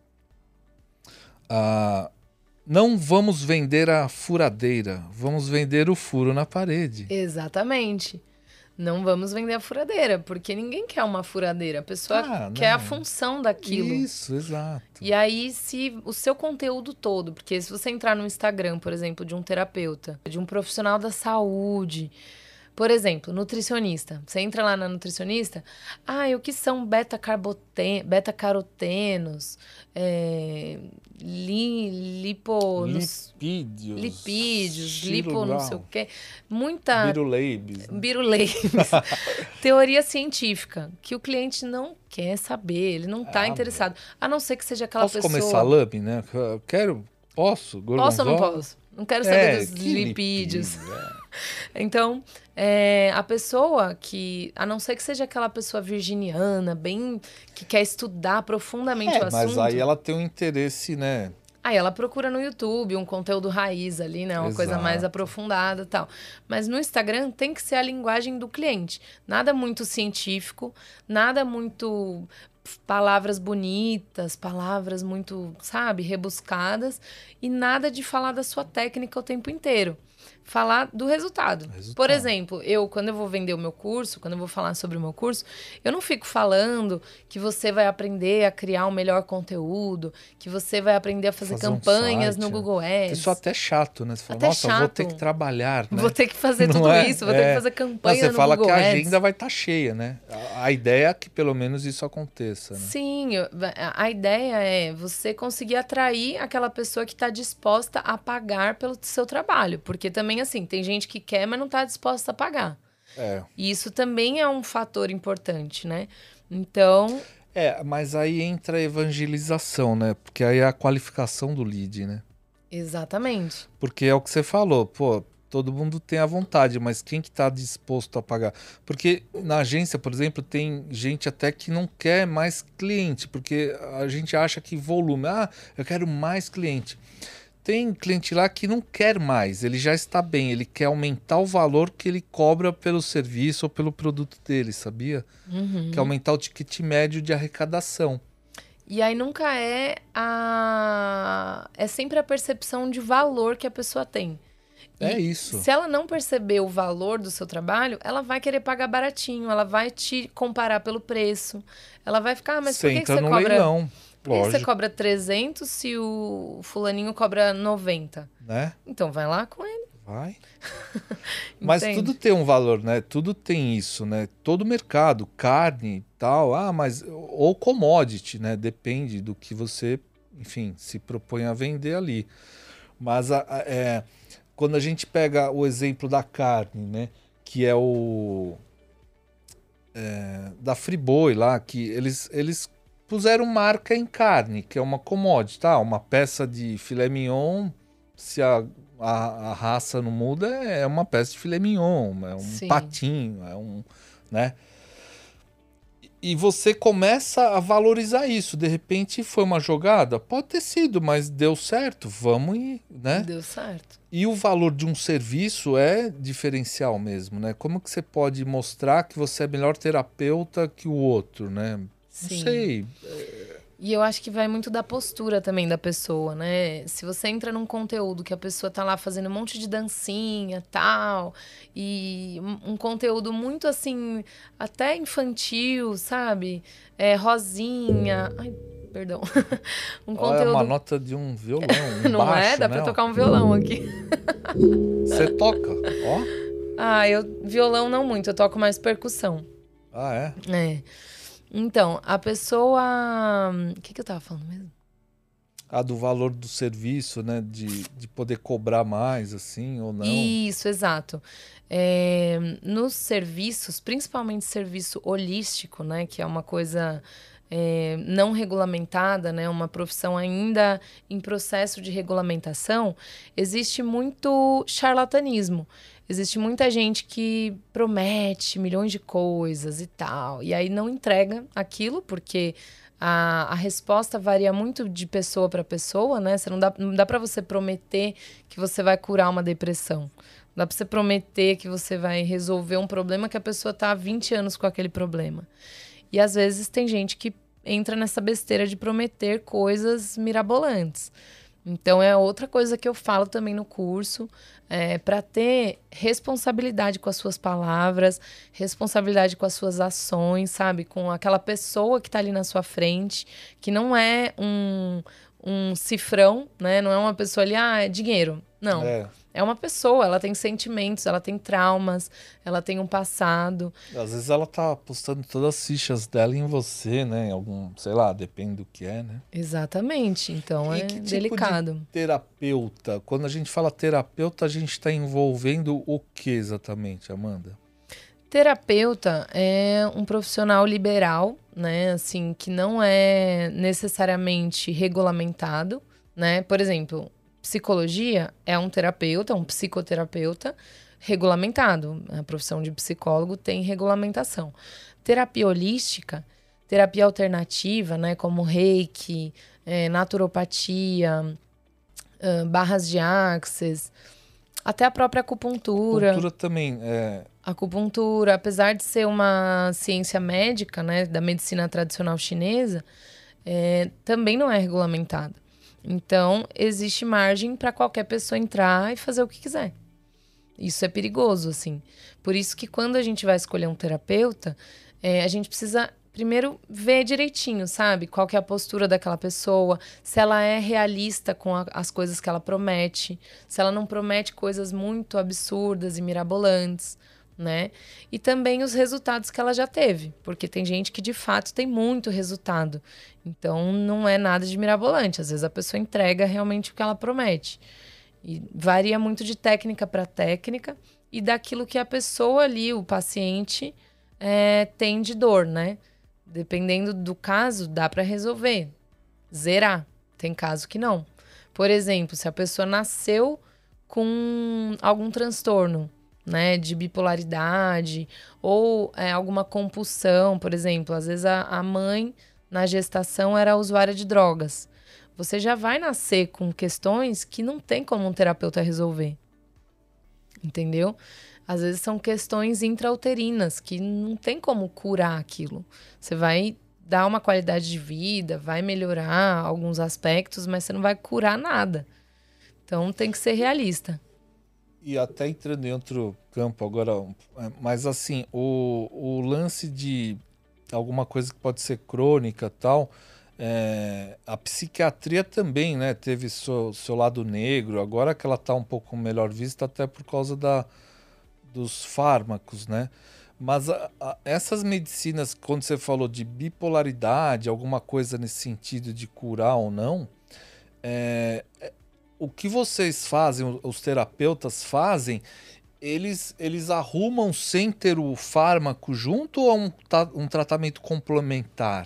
não vamos vender a furadeira, vamos vender o furo na parede. Exatamente. Não vamos vender a furadeira, porque ninguém quer uma furadeira. A pessoa quer a função daquilo. Isso, exato. E aí, se o seu conteúdo todo, porque se você entrar no Instagram, por exemplo, de um terapeuta, de um profissional da saúde, por exemplo, nutricionista. Você entra lá na nutricionista, o que são beta-carotenos, lipídios, não sei o quê. Muita... Birulabes. Teoria científica, que o cliente não quer saber, ele não está interessado. A não ser que seja aquela pessoa... Posso comer salame, né? Posso? Posso ou não posso? Não quero saber dos lipídios. Então, a pessoa que... A não ser que seja aquela pessoa virginiana, bem... Que quer estudar profundamente o assunto... Mas aí ela tem um interesse, né? Aí ela procura no YouTube um conteúdo raiz ali, né? Uma coisa mais aprofundada e tal. Mas no Instagram tem que ser a linguagem do cliente. Nada muito científico, nada muito... palavras bonitas, palavras muito, rebuscadas, e nada de falar da sua técnica o tempo inteiro. Falar do resultado. Por exemplo, quando eu vou vender o meu curso, quando eu vou falar sobre o meu curso, eu não fico falando que você vai aprender a criar um melhor conteúdo, que você vai aprender a fazer campanhas no Google Ads. Isso é até chato, né? Você fala, nossa, vou ter que trabalhar, né? Vou ter que fazer tudo isso, vou ter que fazer campanha no Google Ads. Você fala que a agenda vai estar cheia, né? A ideia é que pelo menos isso aconteça, né? Sim, a ideia é você conseguir atrair aquela pessoa que está disposta a pagar pelo seu trabalho, porque também, assim, tem gente que quer, mas não está disposta a pagar. E isso também é um fator importante, né? Então... mas aí entra a evangelização, né? Porque aí é a qualificação do lead, né? Exatamente. Porque é o que você falou, todo mundo tem a vontade, mas quem que está disposto a pagar? Porque na agência, por exemplo, tem gente até que não quer mais cliente, porque a gente acha que volume, eu quero mais cliente. Tem cliente lá que não quer mais, ele já está bem, ele quer aumentar o valor que ele cobra pelo serviço ou pelo produto dele, sabia? Quer aumentar o ticket médio de arrecadação. E aí nunca é sempre a percepção de valor que a pessoa tem. Isso. Se ela não perceber o valor do seu trabalho, ela vai querer pagar baratinho, ela vai te comparar pelo preço. Ela vai ficar, mas por que você cobra... Leilão. Por que você cobra 300 se o fulaninho cobra 90? Né? Então vai lá com ele. Vai. Mas tudo tem um valor, né? Tudo tem isso, né? Todo mercado, carne e tal, ou commodity, né? Depende do que você, enfim, se propõe a vender ali. Mas quando a gente pega o exemplo da carne, né? Que é da Friboi lá, que eles puseram marca em carne, que é uma commodity, tá? Uma peça de filé mignon, se a raça não muda, é uma peça de filé mignon, é um Sim. patinho, né? E você começa a valorizar isso. De repente foi uma jogada? Pode ter sido, mas deu certo, vamos ir, né? Deu certo. E o valor de um serviço é diferencial mesmo, né? Como que você pode mostrar que você é melhor terapeuta que o outro, né? Não Sim. sei. E eu acho que vai muito da postura também da pessoa, né? Se você entra num conteúdo que a pessoa tá lá fazendo um monte de dancinha, tal, e um conteúdo muito assim, até infantil, sabe? Rosinha. Ai, perdão. Um Olha, é uma conteúdo. nota de um violão, um Não é? baixo, Dá né? pra Ó. tocar um violão aqui. Você toca, ó. Ah, violão não muito, eu toco mais percussão. Ah, é? É. Então, a pessoa. O que eu tava falando mesmo? Do valor do serviço, né? De poder cobrar mais, assim, ou não. Isso, exato. Nos serviços, principalmente serviço holístico, né? Que é uma coisa não regulamentada, né? Uma profissão ainda em processo de regulamentação, existe muito charlatanismo. Existe muita gente que promete milhões de coisas e tal, e aí não entrega aquilo, porque a resposta varia muito de pessoa para pessoa, né? Não dá para você prometer que você vai curar uma depressão. Não dá para você prometer que você vai resolver um problema que a pessoa está há 20 anos com aquele problema. E às vezes tem gente que entra nessa besteira de prometer coisas mirabolantes. Então é outra coisa que eu falo também no curso, para ter responsabilidade com as suas palavras, responsabilidade com as suas ações, sabe? Com aquela pessoa que está ali na sua frente, que não é um cifrão, né? Não é uma pessoa ali, é dinheiro. Não. É uma pessoa, ela tem sentimentos, ela tem traumas, ela tem um passado. Às vezes ela tá apostando todas as fichas dela em você, né? Em algum, sei lá, depende do que é, né? Exatamente, então E é que tipo de delicado. terapeuta? Quando a gente fala terapeuta, a gente está envolvendo o que exatamente, Amanda? Terapeuta é um profissional liberal, né? Assim, que não é necessariamente regulamentado, né? Por exemplo, psicologia é um terapeuta, um psicoterapeuta regulamentado. A profissão de psicólogo tem regulamentação. Terapia holística, terapia alternativa, né? Como reiki, naturopatia, barras de axis, até a própria acupuntura. Cultura também, Acupuntura, apesar de ser uma ciência médica, né, da medicina tradicional chinesa, também não é regulamentada. Então, existe margem para qualquer pessoa entrar e fazer o que quiser. Isso é perigoso, assim. Por isso que quando a gente vai escolher um terapeuta, a gente precisa primeiro ver direitinho, sabe? Qual que é a postura daquela pessoa, se ela é realista com as coisas que ela promete, se ela não promete coisas muito absurdas e mirabolantes, né? E também os resultados que ela já teve, porque tem gente que de fato tem muito resultado. Então não é nada de mirabolante, às vezes a pessoa entrega realmente o que ela promete. E varia muito de técnica para técnica e daquilo que a pessoa ali, o paciente, tem de dor, né? Dependendo do caso, dá para resolver, zerar. Tem caso que não. Por exemplo, se a pessoa nasceu com algum transtorno, né, de bipolaridade ou alguma compulsão, por exemplo, às vezes a mãe na gestação era usuária de drogas. Você já vai nascer com questões que não tem como um terapeuta resolver. Entendeu? Às vezes são questões intrauterinas que não tem como curar aquilo. Você vai dar uma qualidade de vida, vai melhorar alguns aspectos, mas você não vai curar nada. Então tem que ser realista. E até entrando em outro campo agora, mas assim, o lance de alguma coisa que pode ser crônica e tal, a psiquiatria também, né, teve seu lado negro, agora que ela está um pouco melhor vista até por causa dos fármacos, né? Mas essas medicinas, quando você falou de bipolaridade, alguma coisa nesse sentido de curar ou não, o que vocês fazem, os terapeutas fazem, eles arrumam sem ter o fármaco junto ou é um tratamento complementar?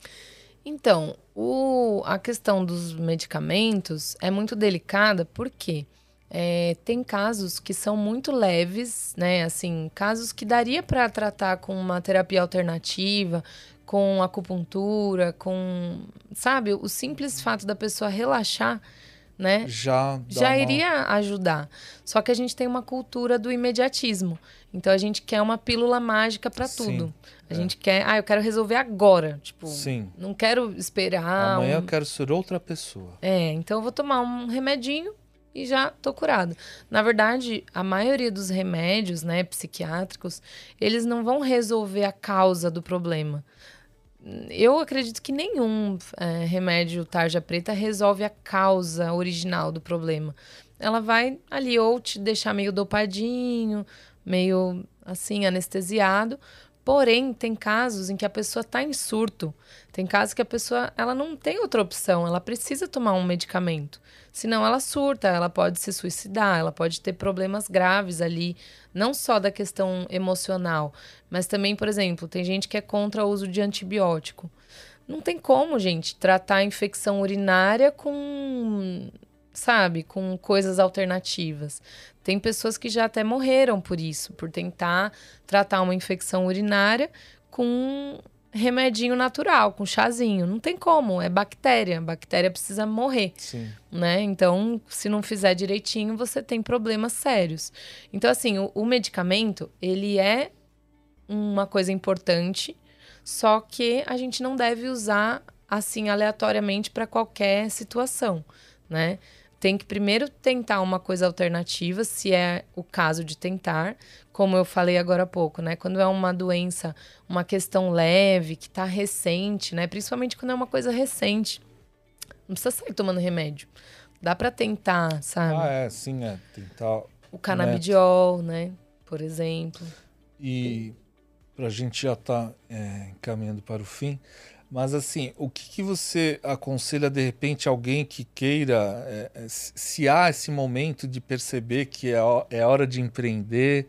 Então, a questão dos medicamentos é muito delicada porque tem casos que são muito leves, né? Assim, casos que daria para tratar com uma terapia alternativa, com acupuntura, com, sabe, o simples fato da pessoa relaxar, né? Já iria ajudar. Só que a gente tem uma cultura do imediatismo. Então a gente quer uma pílula mágica para tudo. A gente quer, eu quero resolver agora. Tipo, não quero esperar. Amanhã eu quero ser outra pessoa. Então eu vou tomar um remedinho e já tô curado. Na verdade, a maioria dos remédios, né, psiquiátricos, eles não vão resolver a causa do problema. Eu acredito que nenhum remédio tarja preta resolve a causa original do problema. Ela vai ali ou te deixar meio dopadinho, meio assim, anestesiado. Porém, tem casos em que a pessoa está em surto. Tem casos que a pessoa ela não tem outra opção, ela precisa tomar um medicamento. Senão ela surta, ela pode se suicidar, ela pode ter problemas graves ali, não só da questão emocional, mas também, por exemplo, tem gente que é contra o uso de antibiótico. Não tem como, gente, tratar a infecção urinária com coisas alternativas. Tem pessoas que já até morreram por isso, por tentar tratar uma infecção urinária com remedinho natural, com chazinho. Não tem como, é bactéria. A bactéria precisa morrer. Sim. Né? Então, se não fizer direitinho, você tem problemas sérios. Então, assim, o medicamento, ele é uma coisa importante, só que a gente não deve usar, assim, aleatoriamente para qualquer situação, né? Tem que primeiro tentar uma coisa alternativa, se é o caso de tentar, como eu falei agora há pouco, né? Quando é uma doença, uma questão leve, que está recente, né? Principalmente quando é uma coisa recente. Não precisa sair tomando remédio. Dá para tentar, sabe? Tentar. O canabidiol, né? Por exemplo. E pra gente já tá encaminhando para o fim, mas assim, o que você aconselha de repente alguém que queira, se há esse momento de perceber que é hora de empreender,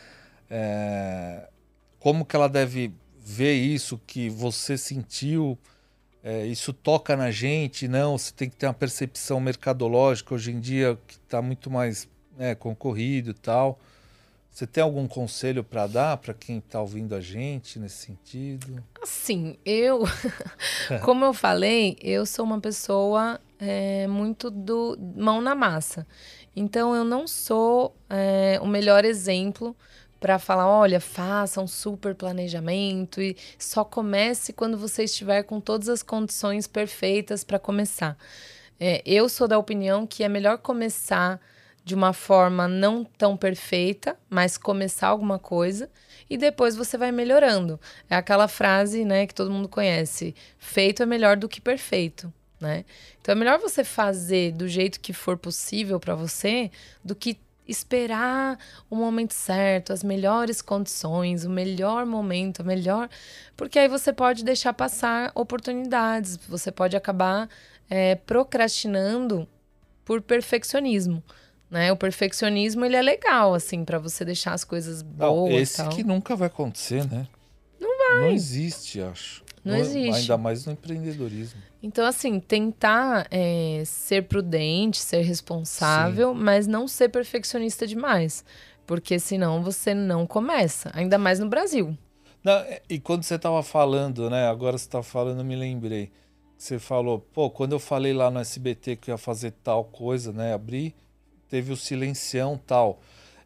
como que ela deve ver isso que você sentiu, isso toca na gente, não? Você tem que ter uma percepção mercadológica hoje em dia que está muito mais concorrido e tal. Você tem algum conselho para dar para quem está ouvindo a gente nesse sentido? Assim, como eu falei, eu sou uma pessoa muito do mão na massa. Então, eu não sou o melhor exemplo para falar, olha, faça um super planejamento e só comece quando você estiver com todas as condições perfeitas para começar. Eu sou da opinião que é melhor começar de uma forma não tão perfeita, mas começar alguma coisa e depois você vai melhorando. É aquela frase, né, que todo mundo conhece, feito é melhor do que perfeito, né? Então é melhor você fazer do jeito que for possível para você do que esperar o momento certo, as melhores condições, o melhor momento, porque aí você pode deixar passar oportunidades, você pode acabar procrastinando por perfeccionismo. Né? O perfeccionismo, ele é legal, assim, para você deixar as coisas boas. Não, esse tal. que nunca vai acontecer, né? Não vai. Não existe, acho. Não existe. Ainda mais no empreendedorismo. Então, assim, tentar ser prudente, ser responsável, mas não ser perfeccionista demais. Porque senão você não começa, ainda mais no Brasil. Não, e quando você estava falando, né? Agora você estava falando, eu me lembrei. Você falou, quando eu falei lá no SBT que eu ia fazer tal coisa, né? Abrir, teve o silencião tal.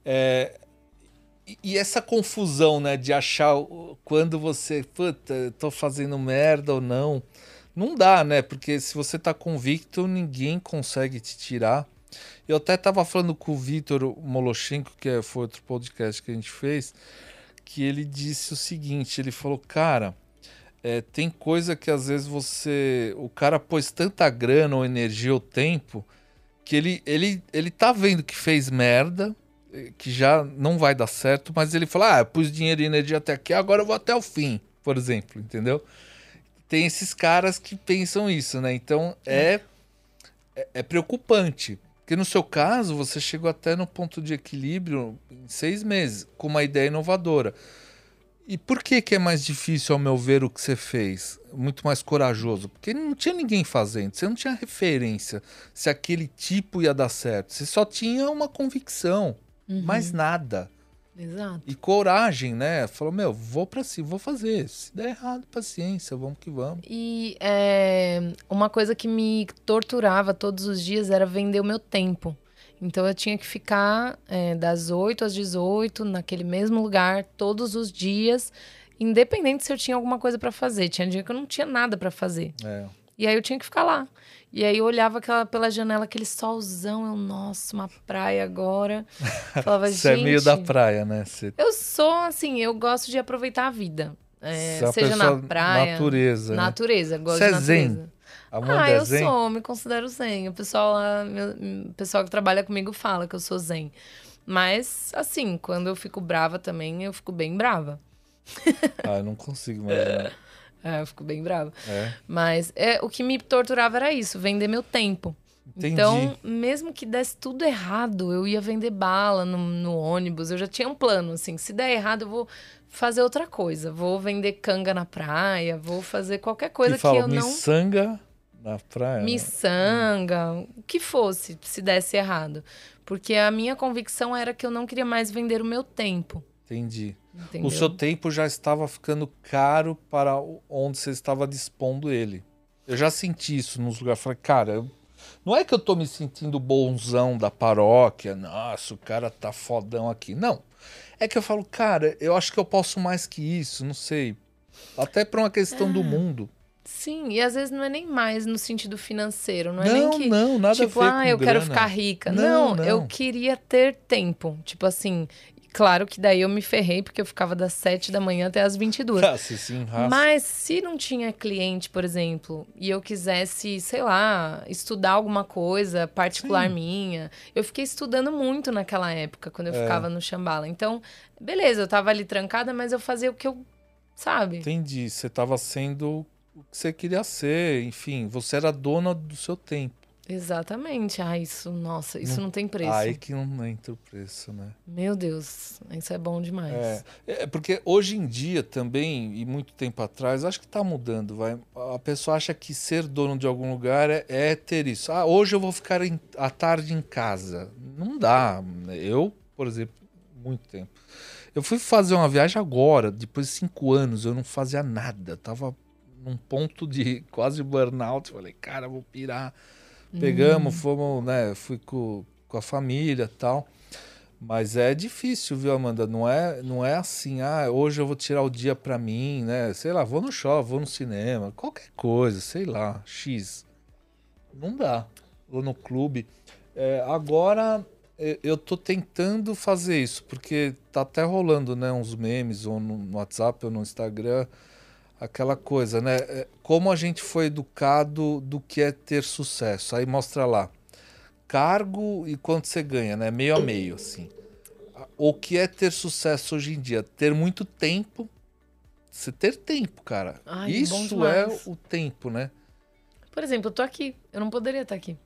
E essa confusão, né, de achar quando você, tô fazendo merda ou não. Não dá, né? Porque se você tá convicto, ninguém consegue te tirar. Eu até tava falando com o Vitor Moloshenko, que foi outro podcast que a gente fez, que ele disse o seguinte, ele falou, cara, tem coisa que às vezes o cara pôs tanta grana ou energia ou tempo que ele tá vendo que fez merda, que já não vai dar certo, mas ele fala, eu pus dinheiro e energia até aqui, agora eu vou até o fim, por exemplo, entendeu? Tem esses caras que pensam isso, né? Então é preocupante. Porque no seu caso, você chegou até no ponto de equilíbrio em 6 meses, com uma ideia inovadora. E por que é mais difícil, ao meu ver, o que você fez? Muito mais corajoso? Porque não tinha ninguém fazendo, você não tinha referência se aquele tipo ia dar certo. Você só tinha uma convicção, mais nada. Exato. E coragem, né? Falou, vou pra cima, vou fazer. Se der errado, paciência, vamos que vamos. E uma coisa que me torturava todos os dias era vender o meu tempo. Então eu tinha que ficar das 8 às 18 naquele mesmo lugar todos os dias, independente se eu tinha alguma coisa pra fazer. Tinha dia que eu não tinha nada pra fazer. E aí eu tinha que ficar lá. E aí eu olhava pela janela, aquele solzão, nossa, uma praia agora. Falava, Você é meio da praia, né? Eu sou, assim, eu gosto de aproveitar a vida. Seja na praia. Natureza. Natureza, né? gosto de natureza. Zen. Amanda eu zen? sou, me considero zen. O pessoal lá, o pessoal que trabalha comigo fala que eu sou zen. Mas, assim, quando eu fico brava também, eu fico bem brava. Eu não consigo imaginar. Eu fico bem brava. Mas o que me torturava era isso, vender meu tempo. Entendi. Então, mesmo que desse tudo errado, eu ia vender bala no ônibus. Eu já tinha um plano, assim, se der errado, eu vou fazer outra coisa. Vou vender canga na praia, vou fazer qualquer coisa que eu não... miçanga na praia? Miçanga, o que fosse, se desse errado. Porque a minha convicção era que eu não queria mais vender o meu tempo. Entendi. Entendeu? O seu tempo já estava ficando caro para onde você estava dispondo ele. Eu já senti isso nos lugares. Falei, cara, não é que eu tô me sentindo bonzão da paróquia. Nossa, o cara tá fodão aqui. Não. É que eu falo, cara, eu acho que eu posso mais que isso, não sei. Até para uma questão do mundo. Sim, e às vezes não é nem mais no sentido financeiro. Não é Não, nem que, não, nada tipo, a ver com eu quero grana. ficar rica. Não, Não, eu queria ter tempo. Tipo assim, claro que daí eu me ferrei, porque eu ficava das 7 da manhã até as 22. Sim, Mas se não tinha cliente, por exemplo, e eu quisesse, sei lá, estudar alguma coisa particular minha, eu fiquei estudando muito naquela época, quando eu ficava no Shambhala. Então, beleza, eu tava ali trancada, mas eu fazia o que eu, sabe? Entendi, você estava sendo o que você queria ser, enfim, você era dona do seu tempo. Exatamente. Isso, nossa, isso não tem preço. Aí que não entra o preço, né? Meu Deus, isso é bom demais. Porque hoje em dia também, e muito tempo atrás, acho que está mudando, a pessoa acha que ser dono de algum lugar é ter isso. Hoje eu vou ficar à tarde em casa. Não dá. Eu, por exemplo, muito tempo. Eu fui fazer uma viagem agora, depois de 5 anos, eu não fazia nada. Tava num ponto de quase burnout. Falei, cara, vou pirar. Pegamos, fomos, né? Fui com a família e tal. Mas é difícil, viu, Amanda? Não é assim, hoje eu vou tirar o dia pra mim, né? Sei lá, vou no shopping, vou no cinema, qualquer coisa, sei lá, X. Não dá. Vou no clube. Agora eu tô tentando fazer isso, porque tá até rolando, né, uns memes ou no WhatsApp ou no Instagram. Aquela coisa, né? Como a gente foi educado do que é ter sucesso. Aí mostra lá. Cargo e quanto você ganha, né? Meio a meio, assim. O que é ter sucesso hoje em dia? Ter muito tempo. Você ter tempo, cara. Isso é o tempo, né? Por exemplo, eu tô aqui. Eu não poderia estar aqui.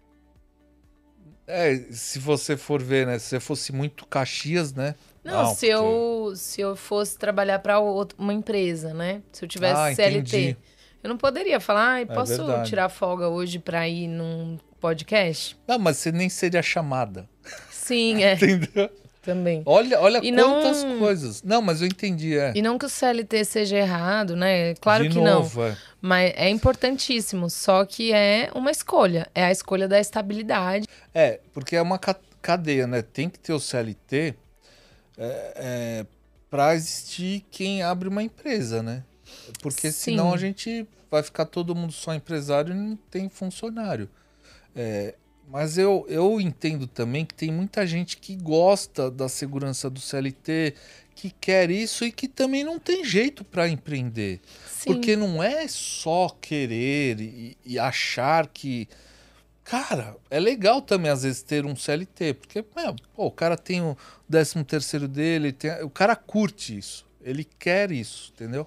Se você for ver, né? Se você fosse muito Caxias, né? Não, se eu fosse trabalhar para uma empresa, né? Se eu tivesse CLT, entendi. eu não poderia falar, posso verdade. tirar folga hoje para ir num podcast? Não, mas você nem seria chamada. Sim, Entendeu? Também. Olha E quantas coisas. Não, mas eu entendi, E não que o CLT seja errado, né? Claro De que novo, não. Mas é importantíssimo, só que é uma escolha. É a escolha da estabilidade. Porque é uma cadeia, né? Tem que ter o CLT para existir quem abre uma empresa, né? Porque senão a gente vai ficar todo mundo só empresário e não tem funcionário. Mas eu entendo também que tem muita gente que gosta da segurança do CLT, que quer isso e que também não tem jeito para empreender. Sim. Porque não é só querer e achar que... Cara, é legal também às vezes ter um CLT, porque o cara tem o 13º dele, o cara curte isso, ele quer isso, entendeu?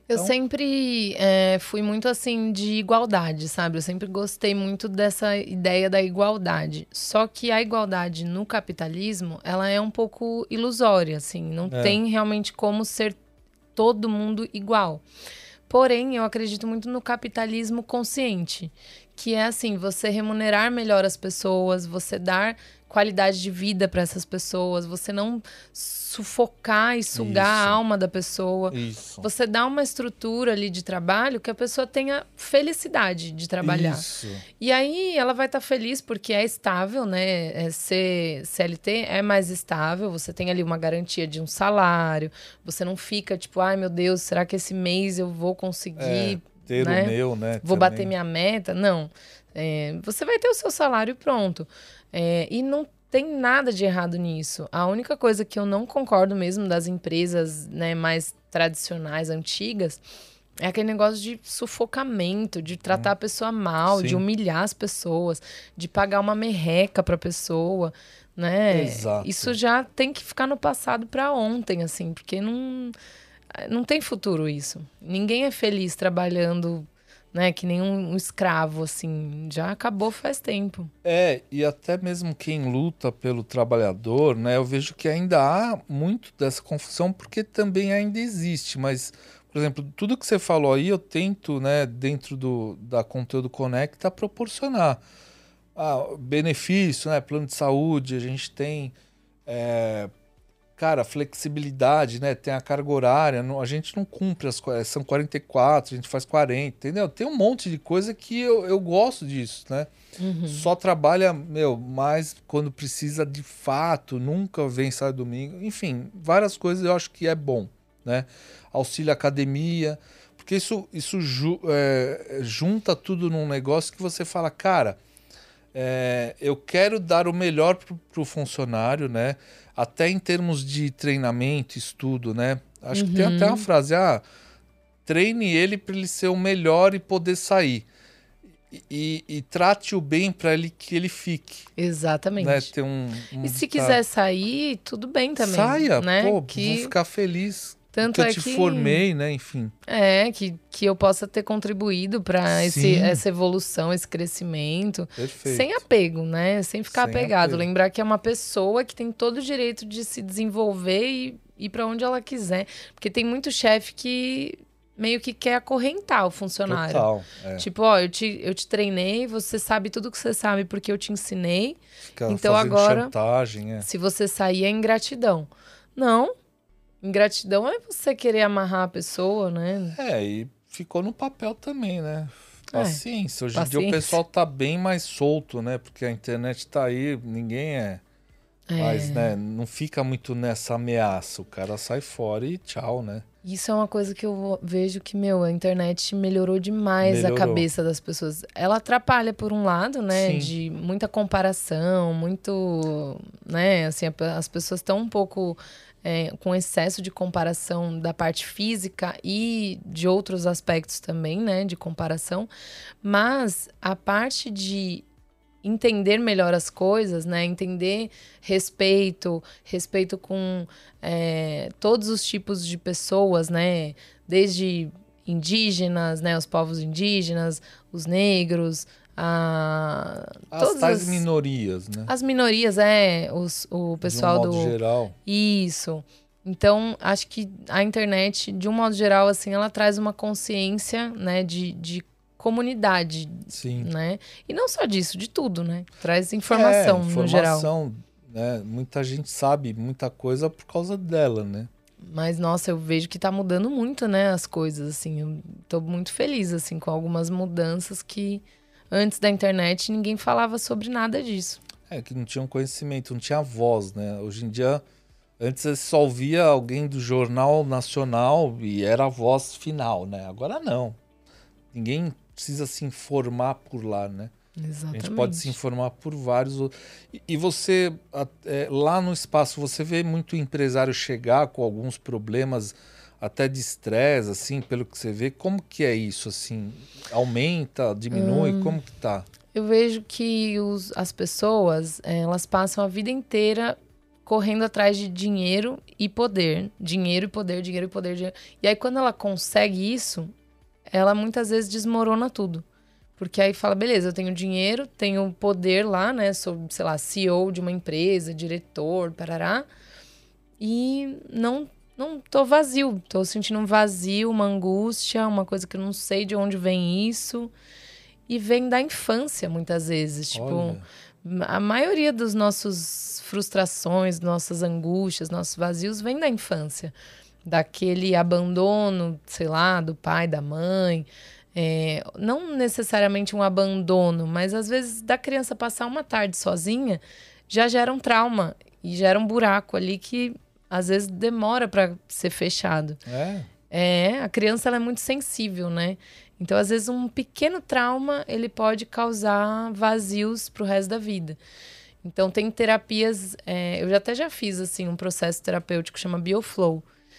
Eu Então, sempre fui muito assim de igualdade, sabe? Eu sempre gostei muito dessa ideia da igualdade. Só que a igualdade no capitalismo, ela é um pouco ilusória, assim. Não é, tem realmente como ser todo mundo igual. Porém, eu acredito muito no capitalismo consciente, que é assim, você remunerar melhor as pessoas, você dar qualidade de vida para essas pessoas, você não sufocar e sugar a isso, alma da pessoa. isso, Você dá uma estrutura ali de trabalho que a pessoa tenha felicidade de trabalhar. isso, E aí ela vai estar feliz porque é estável, né? Ser CLT é mais estável, você tem ali uma garantia de um salário, você não fica tipo, ai meu Deus, será que esse mês eu vou conseguir, ter o né? meu, né, Vou bater também. minha meta? Não. Você vai ter o seu salário e pronto. E não tem nada de errado nisso. A única coisa que eu não concordo mesmo das empresas, né, mais tradicionais, antigas, é aquele negócio de sufocamento, de tratar a pessoa mal, de Sim, humilhar as pessoas, de pagar uma merreca pra pessoa, né? Isso exato. já tem que ficar no passado pra ontem, assim, porque não tem futuro isso. Ninguém é feliz trabalhando, né, que nem um escravo, assim. Já acabou faz tempo. E até mesmo quem luta pelo trabalhador, né, eu vejo que ainda há muito dessa confusão, porque também ainda existe, mas, por exemplo, tudo que você falou aí, eu tento, né, dentro da Conteúdo Conecta, proporcionar. Benefício, né, plano de saúde, a gente tem, cara, flexibilidade, né, tem a carga horária, a gente não cumpre, são 44, a gente faz 40, entendeu? Tem um monte de coisa que eu gosto disso, né? Uhum. Só trabalha, meu, mais quando precisa de fato, nunca vem sábado e domingo. Enfim, várias coisas eu acho que é bom, né? Auxílio à academia, porque isso junta tudo num negócio que você fala, cara, eu quero dar o melhor pro funcionário, né? Até em termos de treinamento, estudo, né? Acho que tem até uma Uhum. frase, treine ele para ele ser o melhor e poder sair. E trate-o bem para ele que ele fique, né? Exatamente. Tem um E se ditado. quiser sair, tudo bem também, Saia, né? pô, vou Que ficar feliz que tanto eu é te que formei, né? Enfim. que eu possa ter contribuído para Sim, essa evolução, esse crescimento, sem perfeito. apego, né? Sem ficar Sem apegado. apego. Lembrar que é uma pessoa que tem todo o direito de se desenvolver e ir para onde ela quiser. Porque tem muito chefe que meio que quer acorrentar o funcionário. Total. Tipo, ó, eu te treinei, você sabe tudo que você sabe porque eu te ensinei. Fica Então fazendo agora, chantagem, se você sair, é ingratidão. Não, ingratidão é você querer amarrar a pessoa, né? E ficou no papel também, né? É, Paciência. Hoje em dia o paciência. pessoal tá bem mais solto, né? Porque a internet tá aí, ninguém mais, né? É, Não fica muito nessa ameaça. O cara sai fora e tchau, né? isso é uma coisa que eu vejo que, meu, a internet melhorou demais a Melhorou. cabeça das pessoas. Ela atrapalha por um lado, né, Sim. de muita comparação, muito, né, assim, as pessoas estão um pouco com excesso de comparação da parte física e de outros aspectos também, né, de comparação. Mas a parte de entender melhor as coisas, né? Entender respeito com todos os tipos de pessoas, né? Desde indígenas, né? Os povos indígenas, os negros, As todas tais minorias, né? as minorias, o De um pessoal modo do... geral. Isso. Então, acho que a internet, de um modo geral, assim, ela traz uma consciência, né, de comunidade, Sim. né? E não só disso, de tudo, né? Traz informação no geral. Informação, né? Muita gente sabe muita coisa por causa dela, né? Mas, nossa, eu vejo que tá mudando muito, né, as coisas, assim. Eu tô muito feliz, assim, com algumas mudanças que antes da internet ninguém falava sobre nada disso. Que não tinham conhecimento, não tinha voz, né? Hoje em dia, antes você só ouvia alguém do Jornal Nacional e era a voz final, né? Agora não. Ninguém precisa se informar por lá, né? A gente pode se Exatamente. informar por vários. E você, lá no espaço, você vê muito empresário chegar com alguns problemas, até de estresse, assim, pelo que você vê. Como que é isso, assim? Aumenta, diminui? Como que tá? Eu vejo que as pessoas, elas passam a vida inteira correndo atrás de dinheiro e poder. Dinheiro e poder, dinheiro e poder. Dinheiro. E aí, quando ela consegue isso, ela muitas vezes desmorona tudo. Porque aí fala, beleza, eu tenho dinheiro, tenho poder lá, né? Sou, sei lá, CEO de uma empresa, diretor, parará. E não tô vazio. Tô sentindo um vazio, uma angústia, uma coisa que eu não sei de onde vem isso. E vem da infância, muitas vezes. Tipo, a maioria dos nossos frustrações, nossas angústias, nossos vazios vem da infância. Daquele abandono, sei lá, do pai, da mãe. Não necessariamente um abandono, mas às vezes da criança passar uma tarde sozinha já gera um trauma e gera um buraco ali que às vezes demora para ser fechado. A criança ela é muito sensível, né? Então, às vezes, um pequeno trauma, ele pode causar vazios pro resto da vida. Então, tem terapias... eu até já fiz, assim, um processo terapêutico que chama Bioflow.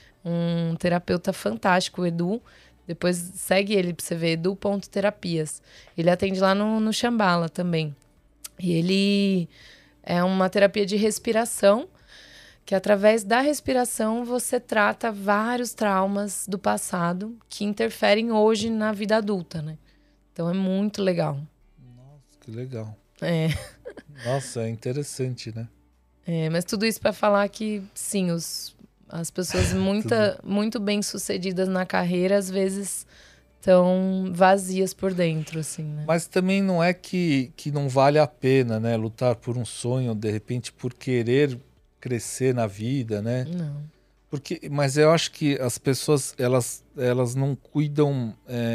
Um terapeuta fantástico, o Edu. Depois, segue ele pra você ver, edu.terapias. Ele atende lá no Shambhala também. E ele é uma terapia de respiração, que através da respiração você trata vários traumas do passado que interferem hoje na vida adulta, né? Então é muito legal. Nossa, que legal. Nossa, é interessante, né? Mas tudo isso para falar que, sim, as pessoas muito bem-sucedidas na carreira, às vezes estão vazias por dentro, assim, né? Mas também não é que não vale a pena, né? Lutar por um sonho, de repente, por querer crescer na vida, né? Não. Mas eu acho que as pessoas, elas não cuidam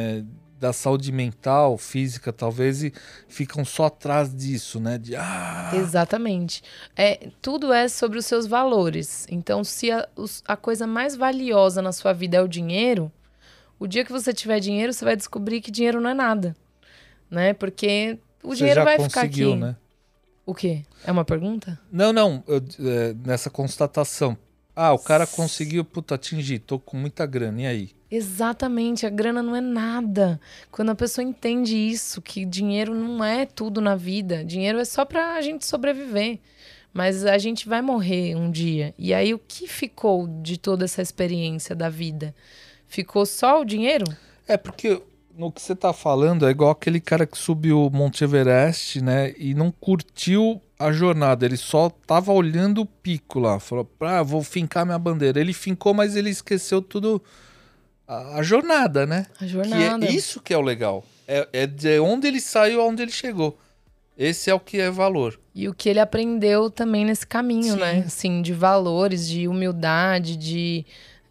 da saúde mental, física, talvez, e ficam só atrás disso, né? Exatamente. Tudo é sobre os seus valores. Então, se a coisa mais valiosa na sua vida é o dinheiro, o dia que você tiver dinheiro, você vai descobrir que dinheiro não é nada, né? Porque o dinheiro vai ficar aqui. Você já conseguiu, né? O quê? É uma pergunta? Não. Nessa constatação. O cara conseguiu, atingir. Tô com muita grana. E aí? Exatamente. A grana não é nada. Quando a pessoa entende isso, que dinheiro não é tudo na vida. Dinheiro é só pra gente sobreviver. Mas a gente vai morrer um dia. E aí, o que ficou de toda essa experiência da vida? Ficou só o dinheiro? Porque... No que você tá falando, é igual aquele cara que subiu o Monte Everest, né? E não curtiu a jornada. Ele só tava olhando o pico lá. Falou, vou fincar minha bandeira. Ele fincou, mas ele esqueceu tudo a jornada, né? A jornada. Que isso que é o legal. É de onde ele saiu, aonde ele chegou. Esse é o que é valor. E o que ele aprendeu também nesse caminho, Sim. né? Assim, de valores, de humildade, de...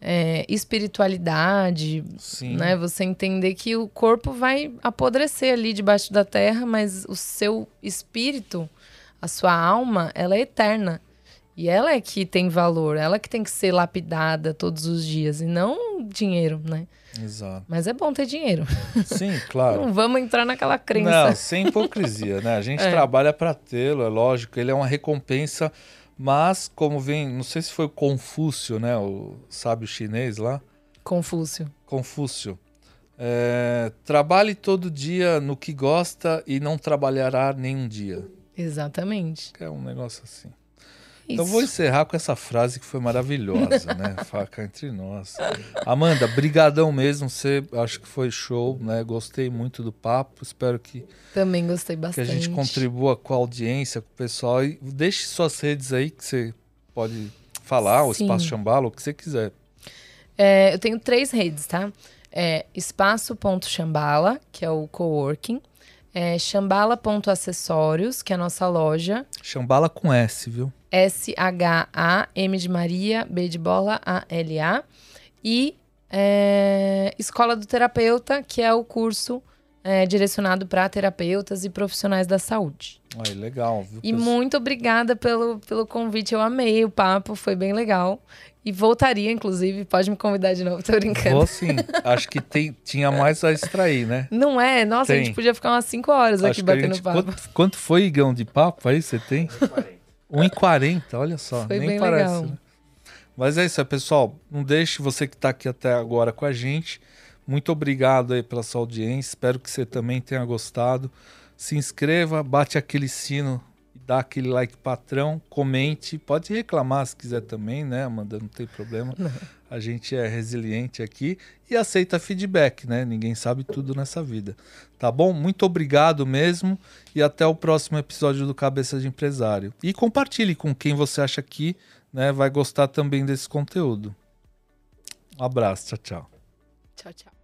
espiritualidade, Sim. Né? Você entender que o corpo vai apodrecer ali debaixo da terra, mas o seu espírito, a sua alma, ela é eterna. E ela é que tem valor, ela que tem que ser lapidada todos os dias, e não dinheiro, né? Exato. Mas é bom ter dinheiro. Sim, claro. Não vamos entrar naquela crença. Não, sem hipocrisia, né? A gente trabalha para tê-lo, é lógico, ele é uma recompensa. Mas, como vem, não sei se foi o Confúcio, né? O sábio chinês lá. Confúcio. Trabalhe todo dia no que gosta e não trabalhará nenhum dia. Exatamente. É um negócio assim. Isso. Então vou encerrar com essa frase que foi maravilhosa, né? Faca entre nós. Amanda, brigadão mesmo. Você acho que foi show, né? Gostei muito do papo. Espero que... Também gostei bastante. Que a gente contribua com a audiência, com o pessoal. E deixe suas redes aí que você pode falar, o Espaço Shambhala, o que você quiser. Eu tenho 3 redes, tá? Espaço.shambhala, que é o coworking. Shambhala.acessórios, que é a nossa loja. Shambhala com S, viu? S-H-A-M de Maria, B de bola, A-L-A. E Escola do Terapeuta, que é o curso direcionado para terapeutas e profissionais da saúde. Aí, legal, viu? E muito obrigada pelo convite. Eu amei o papo, foi bem legal. E voltaria, inclusive, pode me convidar de novo, tô brincando. Vou sim, acho que tinha mais a extrair, né? Não é? Nossa, a gente podia ficar umas 5 horas aqui batendo papo. Quanto foi, Igão, de papo aí você tem? 1h40, olha só, foi nem bem parece. Legal. Né? Mas é isso, pessoal, não deixe você que está aqui até agora com a gente. Muito obrigado aí pela sua audiência, espero que você também tenha gostado. Se inscreva, bate aquele sino e dá aquele like patrão, comente, pode reclamar se quiser também, né, Amanda? Não tem problema. Não. A gente é resiliente aqui e aceita feedback, né? Ninguém sabe tudo nessa vida. Tá bom? Muito obrigado mesmo e até o próximo episódio do Cabeça de Empresário. E compartilhe com quem você acha que, né, vai gostar também desse conteúdo. Um abraço, tchau, tchau. Tchau, tchau.